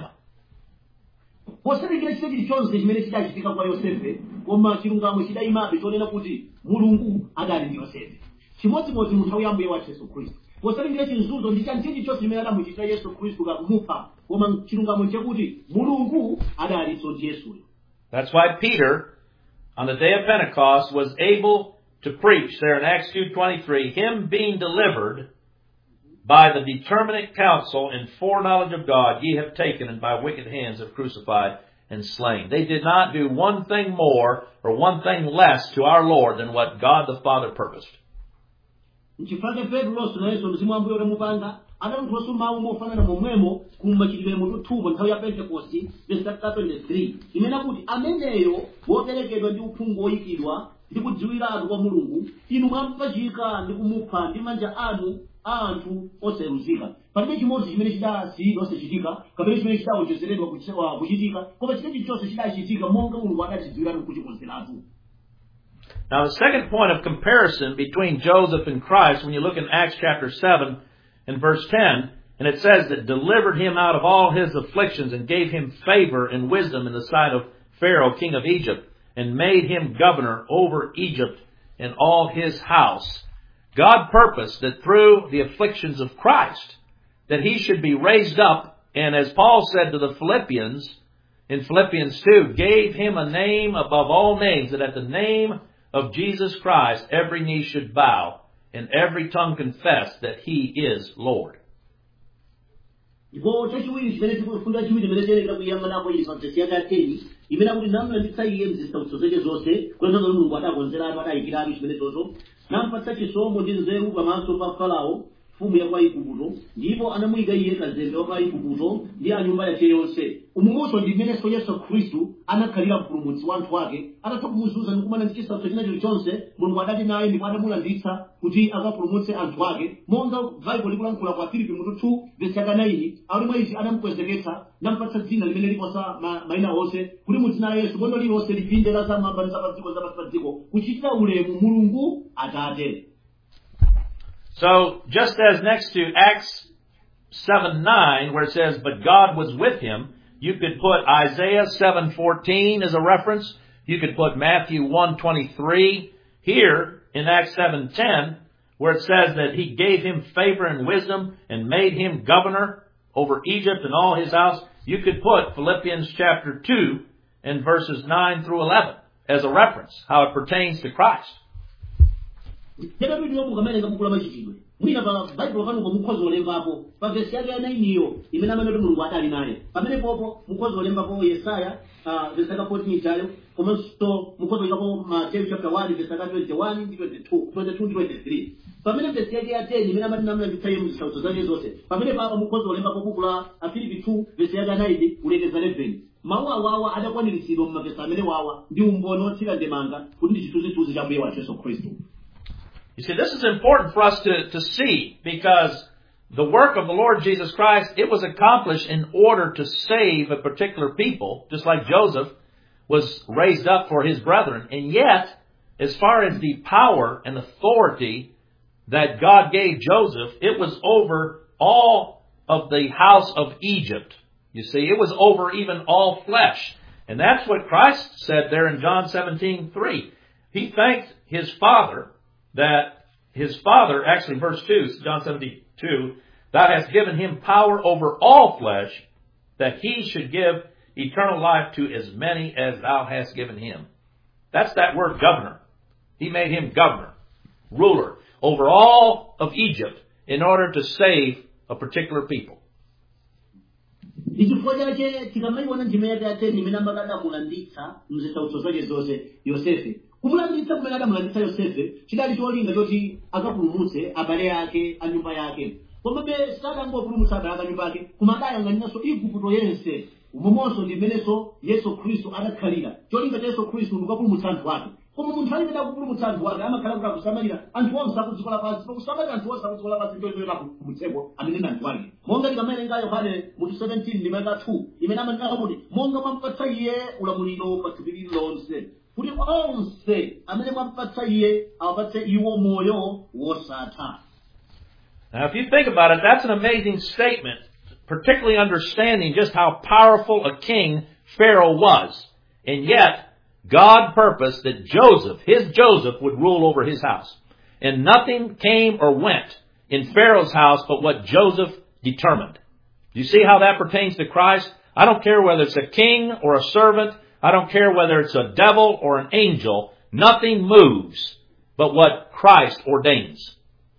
Speaker 2: Posalikira chitachiti chonse chimene chidachitika kwa Yosefe, koma chilungamo chidayimabe chonena kuti Mulungu adali ndi Yosefe. Chimodzimodzi mu nthawi ya Ambuye wathu Yesu Khristu. Posalikira chinzunzo ndi chanchiti chonse chimene adamuchitira Yesu Khristu kakumupha, koma chilungamo chakuti Mulungu adalinso ndi Yesuyo.
Speaker 1: That's why Peter, on the day of Pentecost, was able to preach there in Acts two twenty-three, him being delivered by the determinate counsel and foreknowledge of God ye have taken, and by wicked hands have crucified and slain. They did not do one thing more or one thing less to our Lord than what God the Father purposed.
Speaker 2: Nchifake Petro sunayeso mzimu wa Ambuye ulemupanga adamuthwaso mawu mofanana momwemo kumachitidwe mu tutubo nthawi ya Pentecost verse twenty-three imene kuti ameneyo woperekedwa ndi uphungu woyikidwa ndi kudziwiratu kwa Mulungu inu mwampachika ndi kumupha ndi manja anu anthu oseruzika. Palibe chimodzi chimene chidasiyidwa osachitika kapena chimene chidawonjezeredwa kuchitika koma chitechi chonse chidachitika monga Mulungu adachidziwiratu kuchikonzeratu.
Speaker 1: Now the second point of comparison between Joseph and Christ, when you look in Acts chapter seven and verse ten, and it says that delivered him out of all his afflictions and gave him favor and wisdom in the sight of Pharaoh, king of Egypt, and made him governor over Egypt and all his house. God purposed that through the afflictions of Christ, that he should be raised up, and as Paul said to the Philippians, in Philippians two, gave him a name above all names, that at the name of Jesus Christ every knee should bow, and every tongue confess that he is Lord.
Speaker 2: Ndipo chachiwiri chimene tikufunda chiwiri chimene tiyenera kuyang'anako ili pamvesi yake ateni imene kuti namlanditsa iye mzisautso zake zonse kuyeza kuti Mulungu adakonzeratu adayikiratu chimene chocho nampatsa chisomo ndi nzeru pamaso pa Farao mfumu ya kwa Igupto ndipo anamuyika iye kazembe wa kwa Igupto ndi a nyumba yake yonse. Umunso ndi mmenenso Yesu Khristu anakhalira mpulumutsi wa anthu ake atatha kumuzunza ndi kumana ndi chisautso china chilichonse Mulungu adati naye ndipo adamulanditsa kuti akapulumutse anthu ake monga Bible likulankhula kwa Filipi mutu two verse nine ali mwa izi adamukwezeketsa nampatsa dzina limene liposa mayina onse kuti mu dzina la Yesu bondo lilonse lipinde la zamwamba ndi zapadziko zapadziko kuchitira ulemu Mulungu Atate.
Speaker 1: So, just as next to Acts seven nine, where it says, but God was with him, you could put Isaiah seven fourteen as a reference. You could put Matthew one twenty-three. Here, in Acts seven ten, where it says that he gave him favor and wisdom and made him governor over Egypt and all his house, you could put Philippians chapter two and verses nine through eleven as a reference, how it pertains to Christ.
Speaker 2: Tena bibi yobu kamene ngabukula machitidwe. Mwina pa Bible pano mukhozo olembapo. Pa verse yake ya nine iyo imene amene Mulungu adali naye. Pamene popo mukhozo olembapo Yesaya uh, verse fourteen chayo. Komanso mukhozo olembapo Matthew chapter one verse twenty-one ndi twenty-two, twenty-two ndi twenty-three. Pamene verse yake ya ten imene amene namlanditsa iye mzisautso zake zonse. Pamene papa mukhozo olembapo buku la Filipi two verse yake nine kulekeza eleven. Mawu awawa adakwaniritsidwa mu mavesi amene wawa ndi umboni otsika ndemanga kuti ndi chithunzithunzi cha Mbuye wathu Yesu Khristu.
Speaker 1: You see, this is important for us to, to see, because the work of the Lord Jesus Christ, it was accomplished in order to save a particular people, just like Joseph was raised up for his brethren. And yet, as far as the power and authority that God gave Joseph, it was over all of the house of Egypt. You see, it was over even all flesh. And that's what Christ said there in John seventeen three. He thanked his Father that his Father, actually verse two, John seventeen two, thou hast given him power over all flesh, that he should give eternal life to as many as thou hast given him. That's that word governor. He made him governor, ruler, over all of Egypt in order to save a particular people.
Speaker 2: Ichifukwa chake tikamaiona njime yake ateni imene amadamulanditsa mzisautso zake zonse Yosefe. Kumulanditsa kumene adamulanditsa Yosefe chidali cholinga choti akapulumutse abale ake a nyumba yake. Komabe sadangopulumutsa abale a nyumba yake koma adayang'aniranso Igupto yense. Umomonso ndi mmenenso Yesu Khristu adakhalira. Cholinga cha Yesu Khristu ndi kukapulumutsa anthu ake. koma munthu alimene akupulumutsa anthu ake amakhala kuti akusamalira anthu onse akudziko lapansi pakusamalira anthu onse akudziko lapansi ndoizoera kumutsepo amene anthu ake monga tikamaerenga Yohane mutu seventeen ndi maka two imene amanena kuti monga mwampatsa iye ulamuliro pa thupi lililonse kuti onse amene mwampatsa iye awapatse iwo moyo wosatha.
Speaker 1: Now, if you think about it, that's an amazing statement, particularly understanding just how powerful a king Pharaoh was. And yet, God purposed that Joseph, his Joseph, would rule over his house. And nothing came or went in Pharaoh's house but what Joseph determined. Do you see how that pertains to Christ? I don't care whether it's a king or a servant. I don't care whether it's a devil or an angel. Nothing moves but what Christ ordains.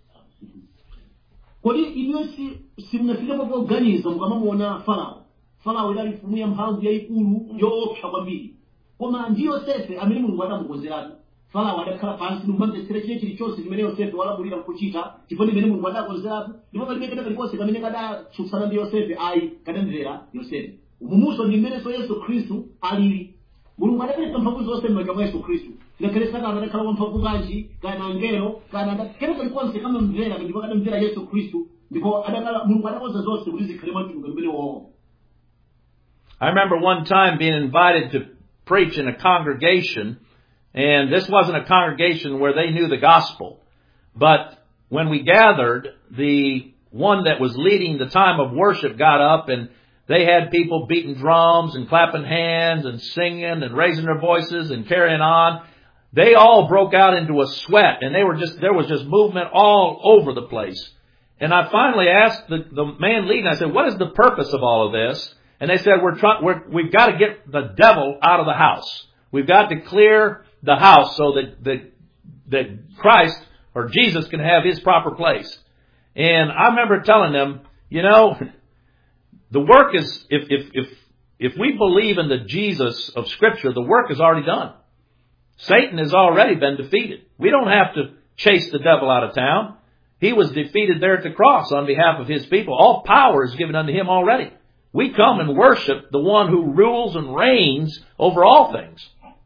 Speaker 2: Kodi inyosi simnafika kuganiza mukamamuona Farao. Farao idali mfumu ya mphamvu yaikulu yoopsa kwambiri. Koma ndi Yosefe amene Mulungu adamukonzeratu. Farao adakhala pansi numamvetsera chile chilichonse chimene Yosefe walamulira kuchita chifukwa imene Mulungu adakonzeratu. Ndipo palibe kena kalikonse kamene kadatsutsana ndi Yosefe ayi kadamvera Yosefe. Umumunso ndi mmeneso Yesu Khristu alili. Mulungu adapereka mphamvu zonse m'manja mwa Yesu Khristu. Ngakhale Satana adakhala wamphamvu kanji kana angelo kana kena kalikonse kamamvera ndipo kadamvera Yesu Khristu. Ndipo adakhala Mulungu adakonza zonse kuti zikhale mwatunga mmene wawo.
Speaker 1: I remember one time being invited to preach in a congregation, and this wasn't a congregation where they knew the gospel. But when we gathered, the one that was leading the time of worship got up, and they had people beating drums and clapping hands and singing and raising their voices and carrying on. They all broke out into a sweat, and they were just there was just movement all over the place. And I finally asked the, the man leading, I said, what is the purpose of all of this? And they said, we're trying, we're, we've got to get the devil out of the house. We've got to clear the house so that, that, that Christ or Jesus can have his proper place. And I remember telling them, you know, the work is, if, if, if, if we believe in the Jesus of Scripture, the work is already done. Satan has already been defeated. We don't have to chase the devil out of town. He was defeated there at the cross on behalf of his people. All power is given unto him already. We come and worship the one who rules and reigns over all things.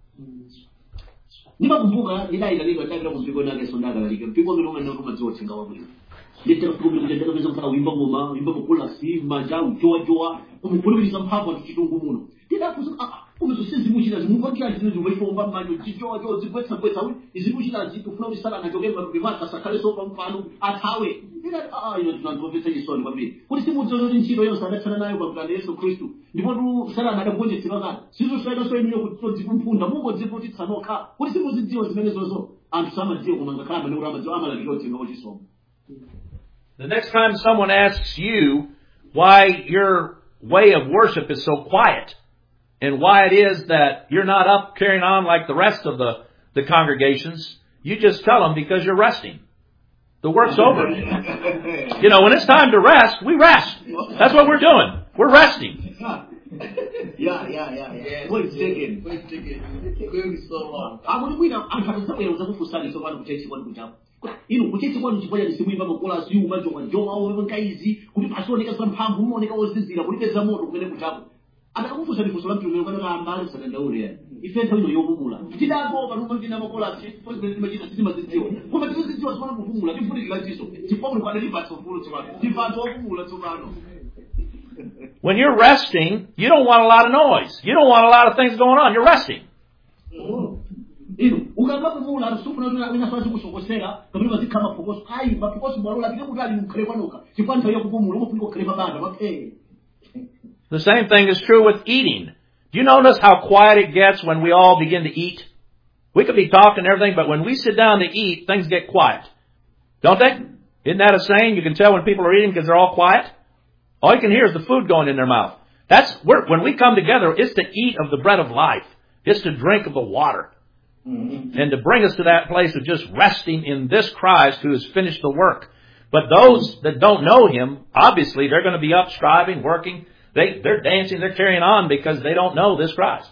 Speaker 1: The next time someone asks you why your way of worship is so quiet, and why it is that you're not up carrying on like the rest of the, the congregations, you just tell them because you're resting. The work's over. You know, when it's time to rest, we rest. That's what we're doing. We're resting.
Speaker 2: Yeah, yeah, yeah, yeah. Wait a second. Wait a second. Clearly so long. I want to win. I'm trying to tell you, I was going to say, so I'm going to take one job. You know, kucheti kwanu chifanya nisimwiva makola siu majonga jonga au wewe nkaizi kuti pasoneka samphamvu muoneka ozizira kulipeza moto kumene kuchapo. Atakamufusa ndifuso la mtume kana ambale sadandauri yani. Ifenta ino yobumula. Tidako pano ndina makola si president majina sizima ziziwa. Kuma tiziziwa sona kuvumula tifuni laziso. Tipamu kwa lipa tsofulu tsoma. Tifato ovumula tsomano.
Speaker 1: When you're resting, you don't want a lot of noise. You don't want a lot of things going on. You're resting.
Speaker 2: Ino, ukanga kuvula arasuku na wina swasi kusokosera, kabili bazikama fokoso. Ai, mafokoso mwarola kile mutali mkreba noka. Chifani tayo kuvumula, umo funiko kreba banda, okay.
Speaker 1: The same thing is true with eating. Do you notice how quiet it gets when we all begin to eat? We could be talking and everything, but when we sit down to eat, things get quiet. Don't they? Isn't that a saying? You can tell when people are eating because they're all quiet. All you can hear is the food going in their mouth. That's where, when we come together, it's to eat of the bread of life. It's to drink of the water. Mm-hmm. And to bring us to that place of just resting in this Christ who has finished the work. But those that don't know him, obviously, they're going to be up striving, working. They, they're dancing, they're carrying on because they don't know this Christ.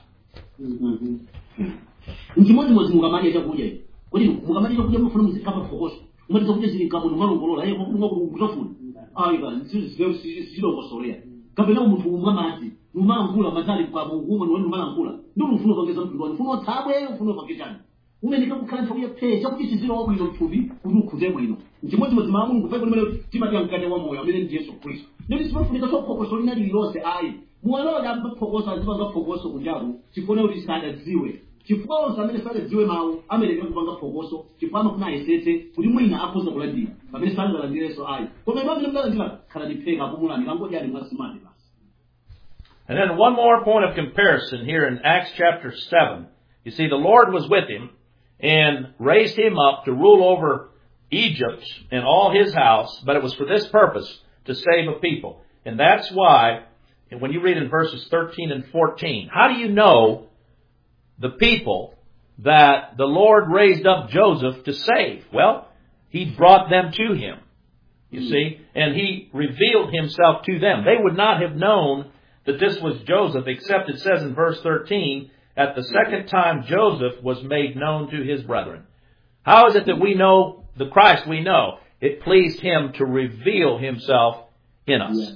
Speaker 2: umeneka kukhala nthawi yaphe chakuti chizilowa bwino mthupi kuti ukhuze bwino chimodzimodzi mwa mulungu paipo limene timati mkate wa moyo amene ndi yesu khristu ndipo sipafunika phokoso lina lililonse ayi muwalole amba phokoso azipanga phokoso kunjaku chifuna kuti sadadziwe chifukwa onse amene sadadziwe mawu ameleka kupanga phokoso chifukwa amafuna ayesetse kuti mwina akhoza kulandira pamene sangalandirenso ayi koma imene mkalandira khala lipheka akumulandira angodya ali mwasimani basi.
Speaker 1: And then one more point of comparison here in Acts chapter seven. You see, the Lord was with him and raised him up to rule over Egypt and all his house, but it was for this purpose, to save a people. And that's why, and when you read in verses thirteen and fourteen, how do you know the people that the Lord raised up Joseph to save? Well, he brought them to him, you see, and he revealed himself to them. They would not have known that this was Joseph, except it says in verse thirteen, at the second time Joseph was made known to his brethren. How is it that we know the Christ we know? It pleased him to reveal himself in us.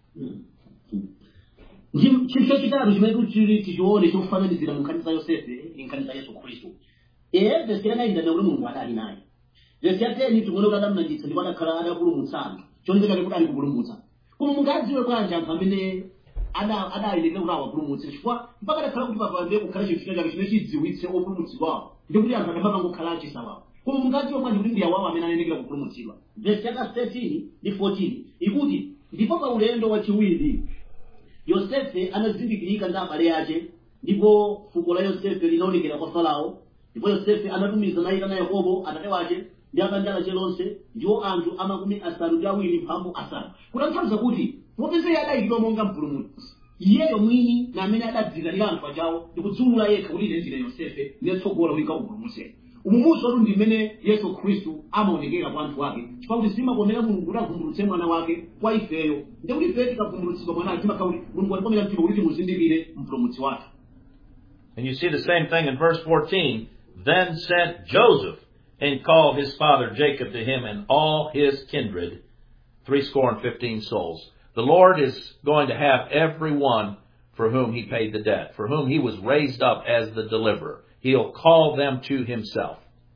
Speaker 2: Chinthu chachitatu chimene kuti tichione chofananizira mu nkhani za Yosefe nkhani za Yesu Khristu. Eh, verse nine ndi kuti Mulungu adali naye. Verse ten tikuona kuti adamnanditsa ndipo adakhala adapulumutsa. Choneka kuti ali kupulumutsa. Koma mungadziwe bwanji anthu amene ada ada ile kuti awapulumutse chifukwa mpaka adakhala kuti papande kukhala chinthu chake chimene chidziwitse opulumutsidwawo. Ndikuti anthu adapanga kukhala chisawawo. Koma mungadziwe bwanji kuti ndi awawo amene anenekera kupulumutsidwa. Verse thirteen ndi fourteen ikuti ndipo pa ulendo wachiwiri Yosefe anazindikirika ndi abale ake ndipo fuko la Yosefe linaonekera kwa Farao ndipo Yosefe anatumiza naye kana Yakobo atate wake ndi abanja lake lonse ndiwo anthu amakumi asanu ndi awiri mphambu asanu kutanthauza kuti popeza adayikidwa monga mpulumutsi iyeyo mwini na amene adadzikira anthu ajawo ndi kudzulula yekha kuti ine ndine Yosefe ndiyetsogola kuti akupulumutse umumuso olu ndi mmene Yesu Khristu amaonekera kwa anthu ake chifukwa kuti simakomera Mulungu kuti avumbulutse mwana wake kwa ifeyo ndi kuti ife tikavumbulutsidwa mwana ake timakhala kuti Mulungu alikomera mtima kuti timuzindikire mpulumutsi wake.
Speaker 1: And you see the same thing in verse fourteen. Then sent Joseph and called his father Jacob to him and all his kindred, threescore and fifteen souls. The Lord is going to have everyone for whom he paid the debt, for whom he was raised up as the deliverer. He'll call them to himself.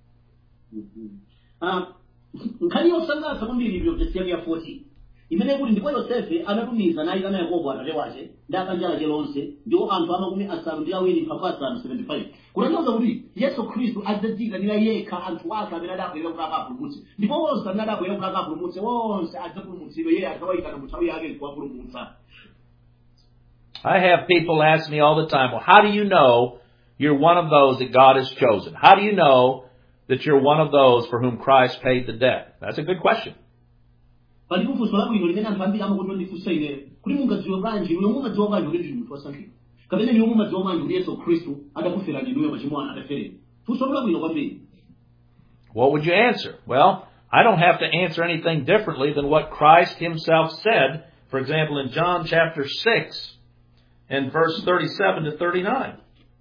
Speaker 2: Nkhani yosangalatsa kwambiri ibyo verse ya forty. Imene kuti ndipo Yosefe anatumiza naye kana Yakobo atate wake ndi abanja lake lonse ndiwo anthu amakumi asanu ndi awiri mphambu asanu seventy-five. Kutanthauza kuti Yesu Khristu adzadzikanira yekha anthu ake amene adabwera kuti akapulumutse ndipo onse amene adabwera kuti akapulumutse wonse adzapulumutsidwa iye adzawayikana mu nthawi yake kuwapulumutsa.
Speaker 1: I have people ask me all the time, well, how do you know you're one of those that God has chosen? How do you know that you're one of those for whom Christ paid the debt? That's a good question.
Speaker 2: Palipofunso labwino limene anthu ambiri amakundifunsa ine kuti mungadziwe bwanji uyo mumadziwa bwanji kuti ndinu munthu wosankhidwa kapena iwo mumadziwa bwanji kuti Yesu Khristu adakufera inuyo machimo anu adafereni. Funso labwino kwambiri.
Speaker 1: What would you answer? Well, I don't have to answer anything differently than what Christ himself said. For example, in John chapter six and verse thirty-seven to thirty-nine.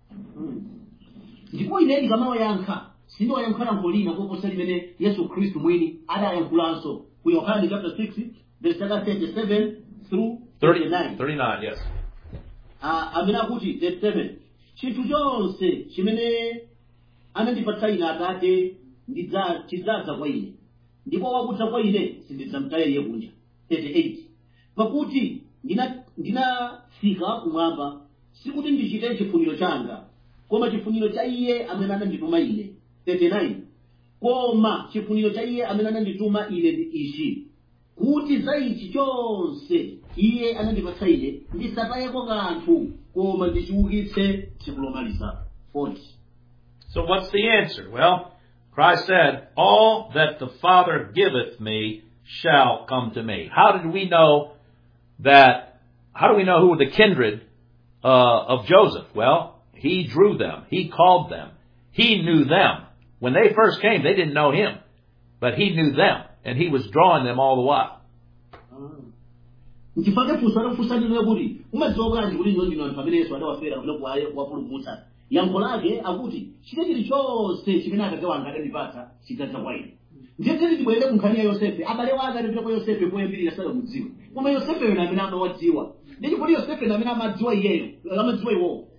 Speaker 2: Ndipo ine ndikamawayankha sindiwayankhana nkolina koposa limene Yesu Khristu mwini adayankhulanso ku Yohane chapter six verse thirty-seven through thirty-nine.
Speaker 1: thirty-nine, yes.
Speaker 2: Ah, amene akuti thirty-seven. Chinthu chonse chimene anandipatsa ine Atate chidzaza kwa ine ndipo wakudza kwa ine sindidzamtaya iye kunja. thirty-eight. Pakuti ndinafika kumwamba sikuti ndichite chifuniro changa koma chifuniro cha iye amene anandituma ine. thirty-nine. Koma chifuniro cha iye amene anandituma ine ndi ichi kuti za ichi chonse iye anandipatsa ine ndisatayeko kanthu koma ndichiukitse tsiku lomaliza. forty.
Speaker 1: So what's the answer? Well, Christ said, all that the Father giveth me shall come to me. How did we know that, how do we know who were the kindred uh, of Joseph? Well, he drew them. He called them. He knew them. When they first came, they didn't know him. But he knew them. And he was drawing them all the while.
Speaker 2: Nchifake fusara fusari leo kuti umadziwa bwanji kuti nyonyi na pamene Yesu adawafera kuno kwa wapulumutsa. Yankho lake akuti chitachiri chonse chimene Atate wanga adandipatsa chidzadza kwa ine. Ndiye tiri tibwere ku nkhani ya Yosefe. Abale wake anapita kwa Yosefe poyambirira sadamudziwa. Koma Yosefe yena amene amawadziwa. Ndiye kuti Yosefe amene amadziwa iyeyo, amadziwa iwo.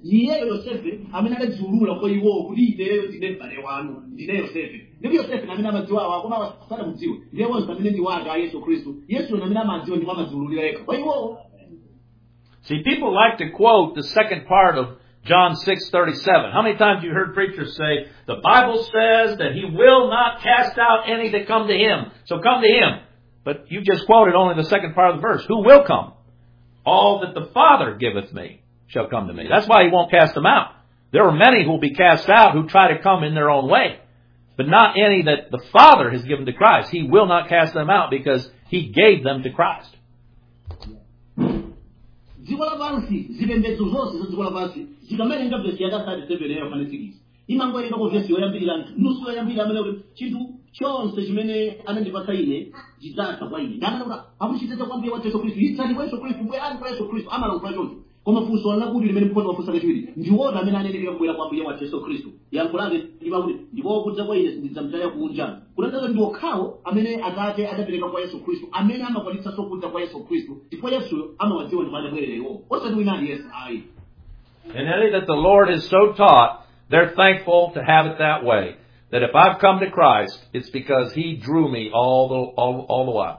Speaker 2: iyeyo Yosefe amene adadziulula kwa iwo kuti ineyo ndine m'bale wanu ndine Yosefe ndipo Yosefe amene amadziwa koma wasala mudziwa ndiye wonse amene ndi wake a Yesu Khristu Yesu amene amadziwa ndipo amadziululira yekha kwa iwo.
Speaker 1: See, people like to quote the second part of John six thirty-seven. How many times have you heard preachers say, the Bible says that He will not cast out any that come to Him, so come to Him. But you just quoted only the second part of the verse. Who will come? All that the Father giveth me shall come to me. That's why He won't cast them out. There are many who will be cast out who try to come in their own way, but not any that the Father has given to Christ. He will not cast them out because He gave them to Christ.
Speaker 2: Dziko lapansi zipembedzo zonse za dziko lapansi zikamalenga vesi ya thirty-seven ya Yohane six imangoyenda ko vesi yoyambirira nusu yoyambirira amene kuti chinthu chonse chimene anandipatsa ine chidzatha kwa ine ndamene kuti akuchiteza kwa mbuye wa Yesu Khristu itsani kwa Yesu Khristu bwe ali kwa Yesu Khristu amalankhula choncho koma funso lakuti limene mpoza wafunsa kachiwiri ndiwona amene anenekera kubwera kwa mbuye wa Yesu Khristu yankhulabe ndipo kuti ndipo kudza kwa ine sindidzamtaya kunja kunataka ndi okhawo amene atate adapereka kwa Yesu Khristu amene amakwalitsa sokudza kwa Yesu Khristu ndipo Yesu amawadziwa ndi pale bwerero osati winani Yesu ayi.
Speaker 1: And any that the Lord has so taught, they're thankful to have it that way. That if I've come to Christ, it's because He drew me all the all, all the while.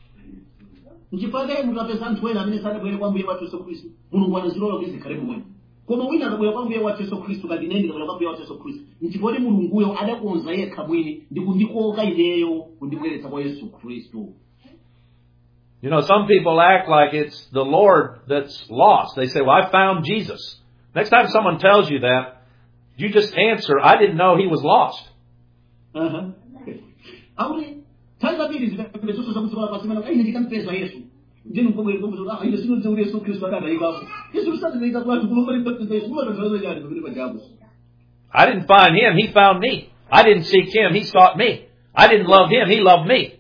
Speaker 2: Nchipaka mtu apesa anthu ena amene sadabwere kwa mbuye wa Yesu Khristu mulungu anazilola kuti zikhale momwe koma wina akabwera kwa mbuye wa Yesu Khristu kati nene akabwera kwa mbuye wa Yesu Khristu nchipoti mulunguyo adakonza yekha mwini ndi kundikoka ineyo kundibweretsa kwa Yesu Khristu.
Speaker 1: You know, some people act like it's the Lord that's lost. They say, well, I found Jesus. Next time someone tells you that, you just answer, I didn't know He was lost.
Speaker 2: Uh-huh. Aure, tanga bili zipembedzo zonse zakudziwa pasimana kai ndikampeza Yesu. Ndinu pomwe pomwe ah ine sino nzeuri Yesu Kristu akada ibapo. Yesu sadimeka kwa kulomba ndipatsa Yesu mwana ndozo yani kuti pajabu.
Speaker 1: I didn't find Him, He found me. I didn't seek Him, He sought me. I didn't love Him, He loved me.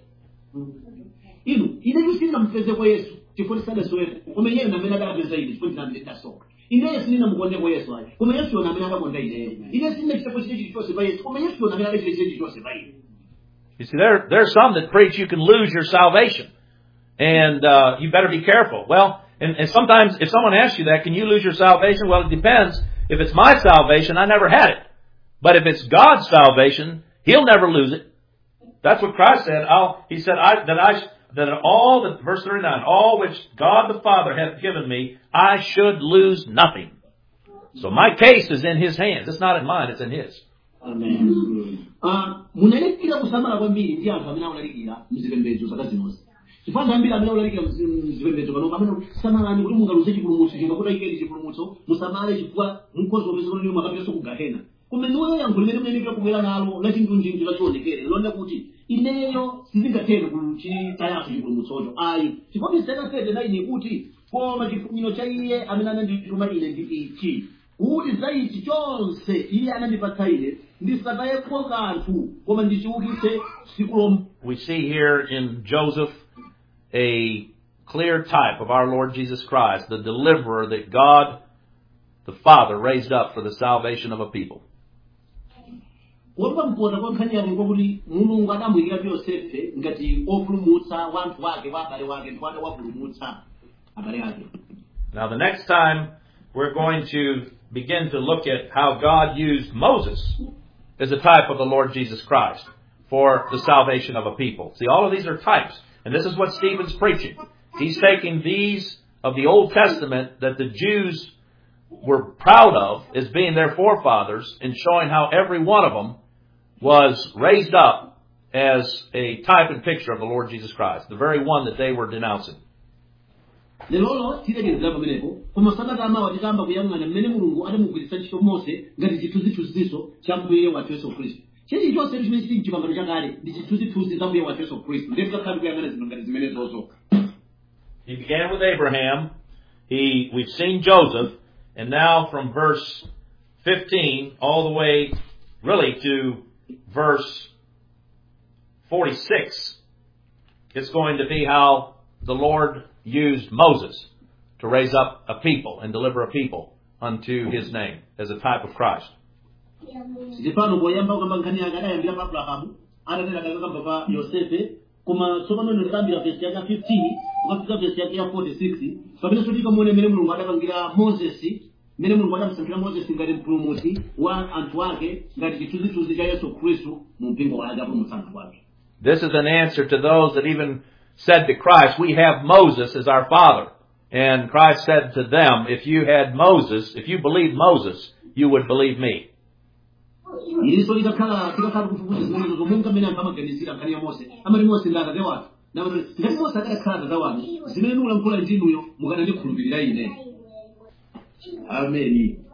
Speaker 2: Inu, ine yusinda mpeze kwa Yesu. Chifoti sada soe. Kome yeye na mena dada zaidi, chifoti na mleta soka. Ine sinina mukonde kwa Yesu ayi. Kome Yesu na mena konda ine. Ine sinina chifoti chiji chose ba Yesu. Kome Yesu na mena chiji chiji chose ba Yesu.
Speaker 1: You see, there there's some that preach you can lose your salvation. And uh, you better be careful. Well, and, and sometimes if someone asks you that, can you lose your salvation? Well, it depends. If it's my salvation, I never had it. But if it's God's salvation, He'll never lose it. That's what Christ said. I'll, he said I, that I that all that verse thirty-nine, all which God the Father hath given me, I should lose nothing. So my case is in His hands. It's not in mine. It's in His.
Speaker 2: Amen. Ah, munalekira kusamala kwambiri ndi anthu amene awulalikira mzipembedzo zakazinozi. Chifukwa ambiri amene awulalikira mzipembedzo pano amene samalani kuti mungaluze chipulumutso chingakuta ikedi chipulumutso musamale chifukwa mukhozi wopeza kuti makapiranso ku Gahena. Koma niwo yankho limene muyenera kubwera nalo la chinthu njinji lachionekere londa kuti ineyo sizingatheke kuchitayaso chipulumutsocho ayi chifukwa miseka sete na ine kuti koma chifuniro cha iye amene anandituma ine ndi ichi kuti za ichi chonse iye anandipatsa ine ndisatayepo kanthu koma ndichiukitse tsiku lomwe.
Speaker 1: We see here in Joseph a clear type of our Lord Jesus Christ, the deliverer that God the Father raised up for the salvation of a people.
Speaker 2: Wapa mpota kwa nkhani yake kuti mulungu adamuyikira Yosefe ngati opulumutsa wanthu wake wabale wake ndipo adawapulumutsa abale ake.
Speaker 1: Now the next time we're going to begin to look at how God used Moses as a type of the Lord Jesus Christ for the salvation of a people. See, all of these are types, and this is what Stephen's preaching. He's taking these of the Old Testament that the Jews were proud of as being their forefathers and showing how every one of them was raised up as a type and picture of the Lord Jesus Christ, the very one that they were denouncing.
Speaker 2: Lero titegeza pamenepo koma sabata amawa tikamba kuyang'ana mmene mulungu adamugwiritsa ntchito Mose ngati chithunzithunziso cha mbuye wathu Yesu Khristu. Chinthu chonse chimene chili m'chipangano chakale ndi chithunzithunzi cha mbuye wathu Yesu Khristu ndipo takhala kuyang'ana zinthu ngati zimene zozo.
Speaker 1: He began with Abraham. He we've seen Joseph, and now from verse fifteen all the way really to verse forty-six, it's going to be how the Lord used Moses to raise up a people and deliver a people unto His name as a type of Christ.
Speaker 2: Stefano boyamba kwamba nkhani yake adayambira pa Abrahamu, atatera kakamba pa Yosefe, koma tsopano ndikambira verse yake fifteen, ukafika verse yake forty-six, pamene sotika muone mmene mulungu adapangira Moses mmene mulungu adamusankhira moses ngati mpulumutsi wa anthu ake ngati chithunzithunzi cha yesu khristu mu mpingo wake apulumutsa anthu ake.
Speaker 1: This is an answer to those that even said to Christ, we have Moses as our father. And Christ said to them, if you had Moses, if you believed Moses, you would believe me.
Speaker 2: Iliso likakhala tikakhala kufufuza zimenezo zomunga mmene anthu amaganizira nkhani ya mose amati mose ndi atate wathu ngati mose akadakhala atate wanu zimene mukulankhula ndinuyo mukanandikhulupirira ine. Amen.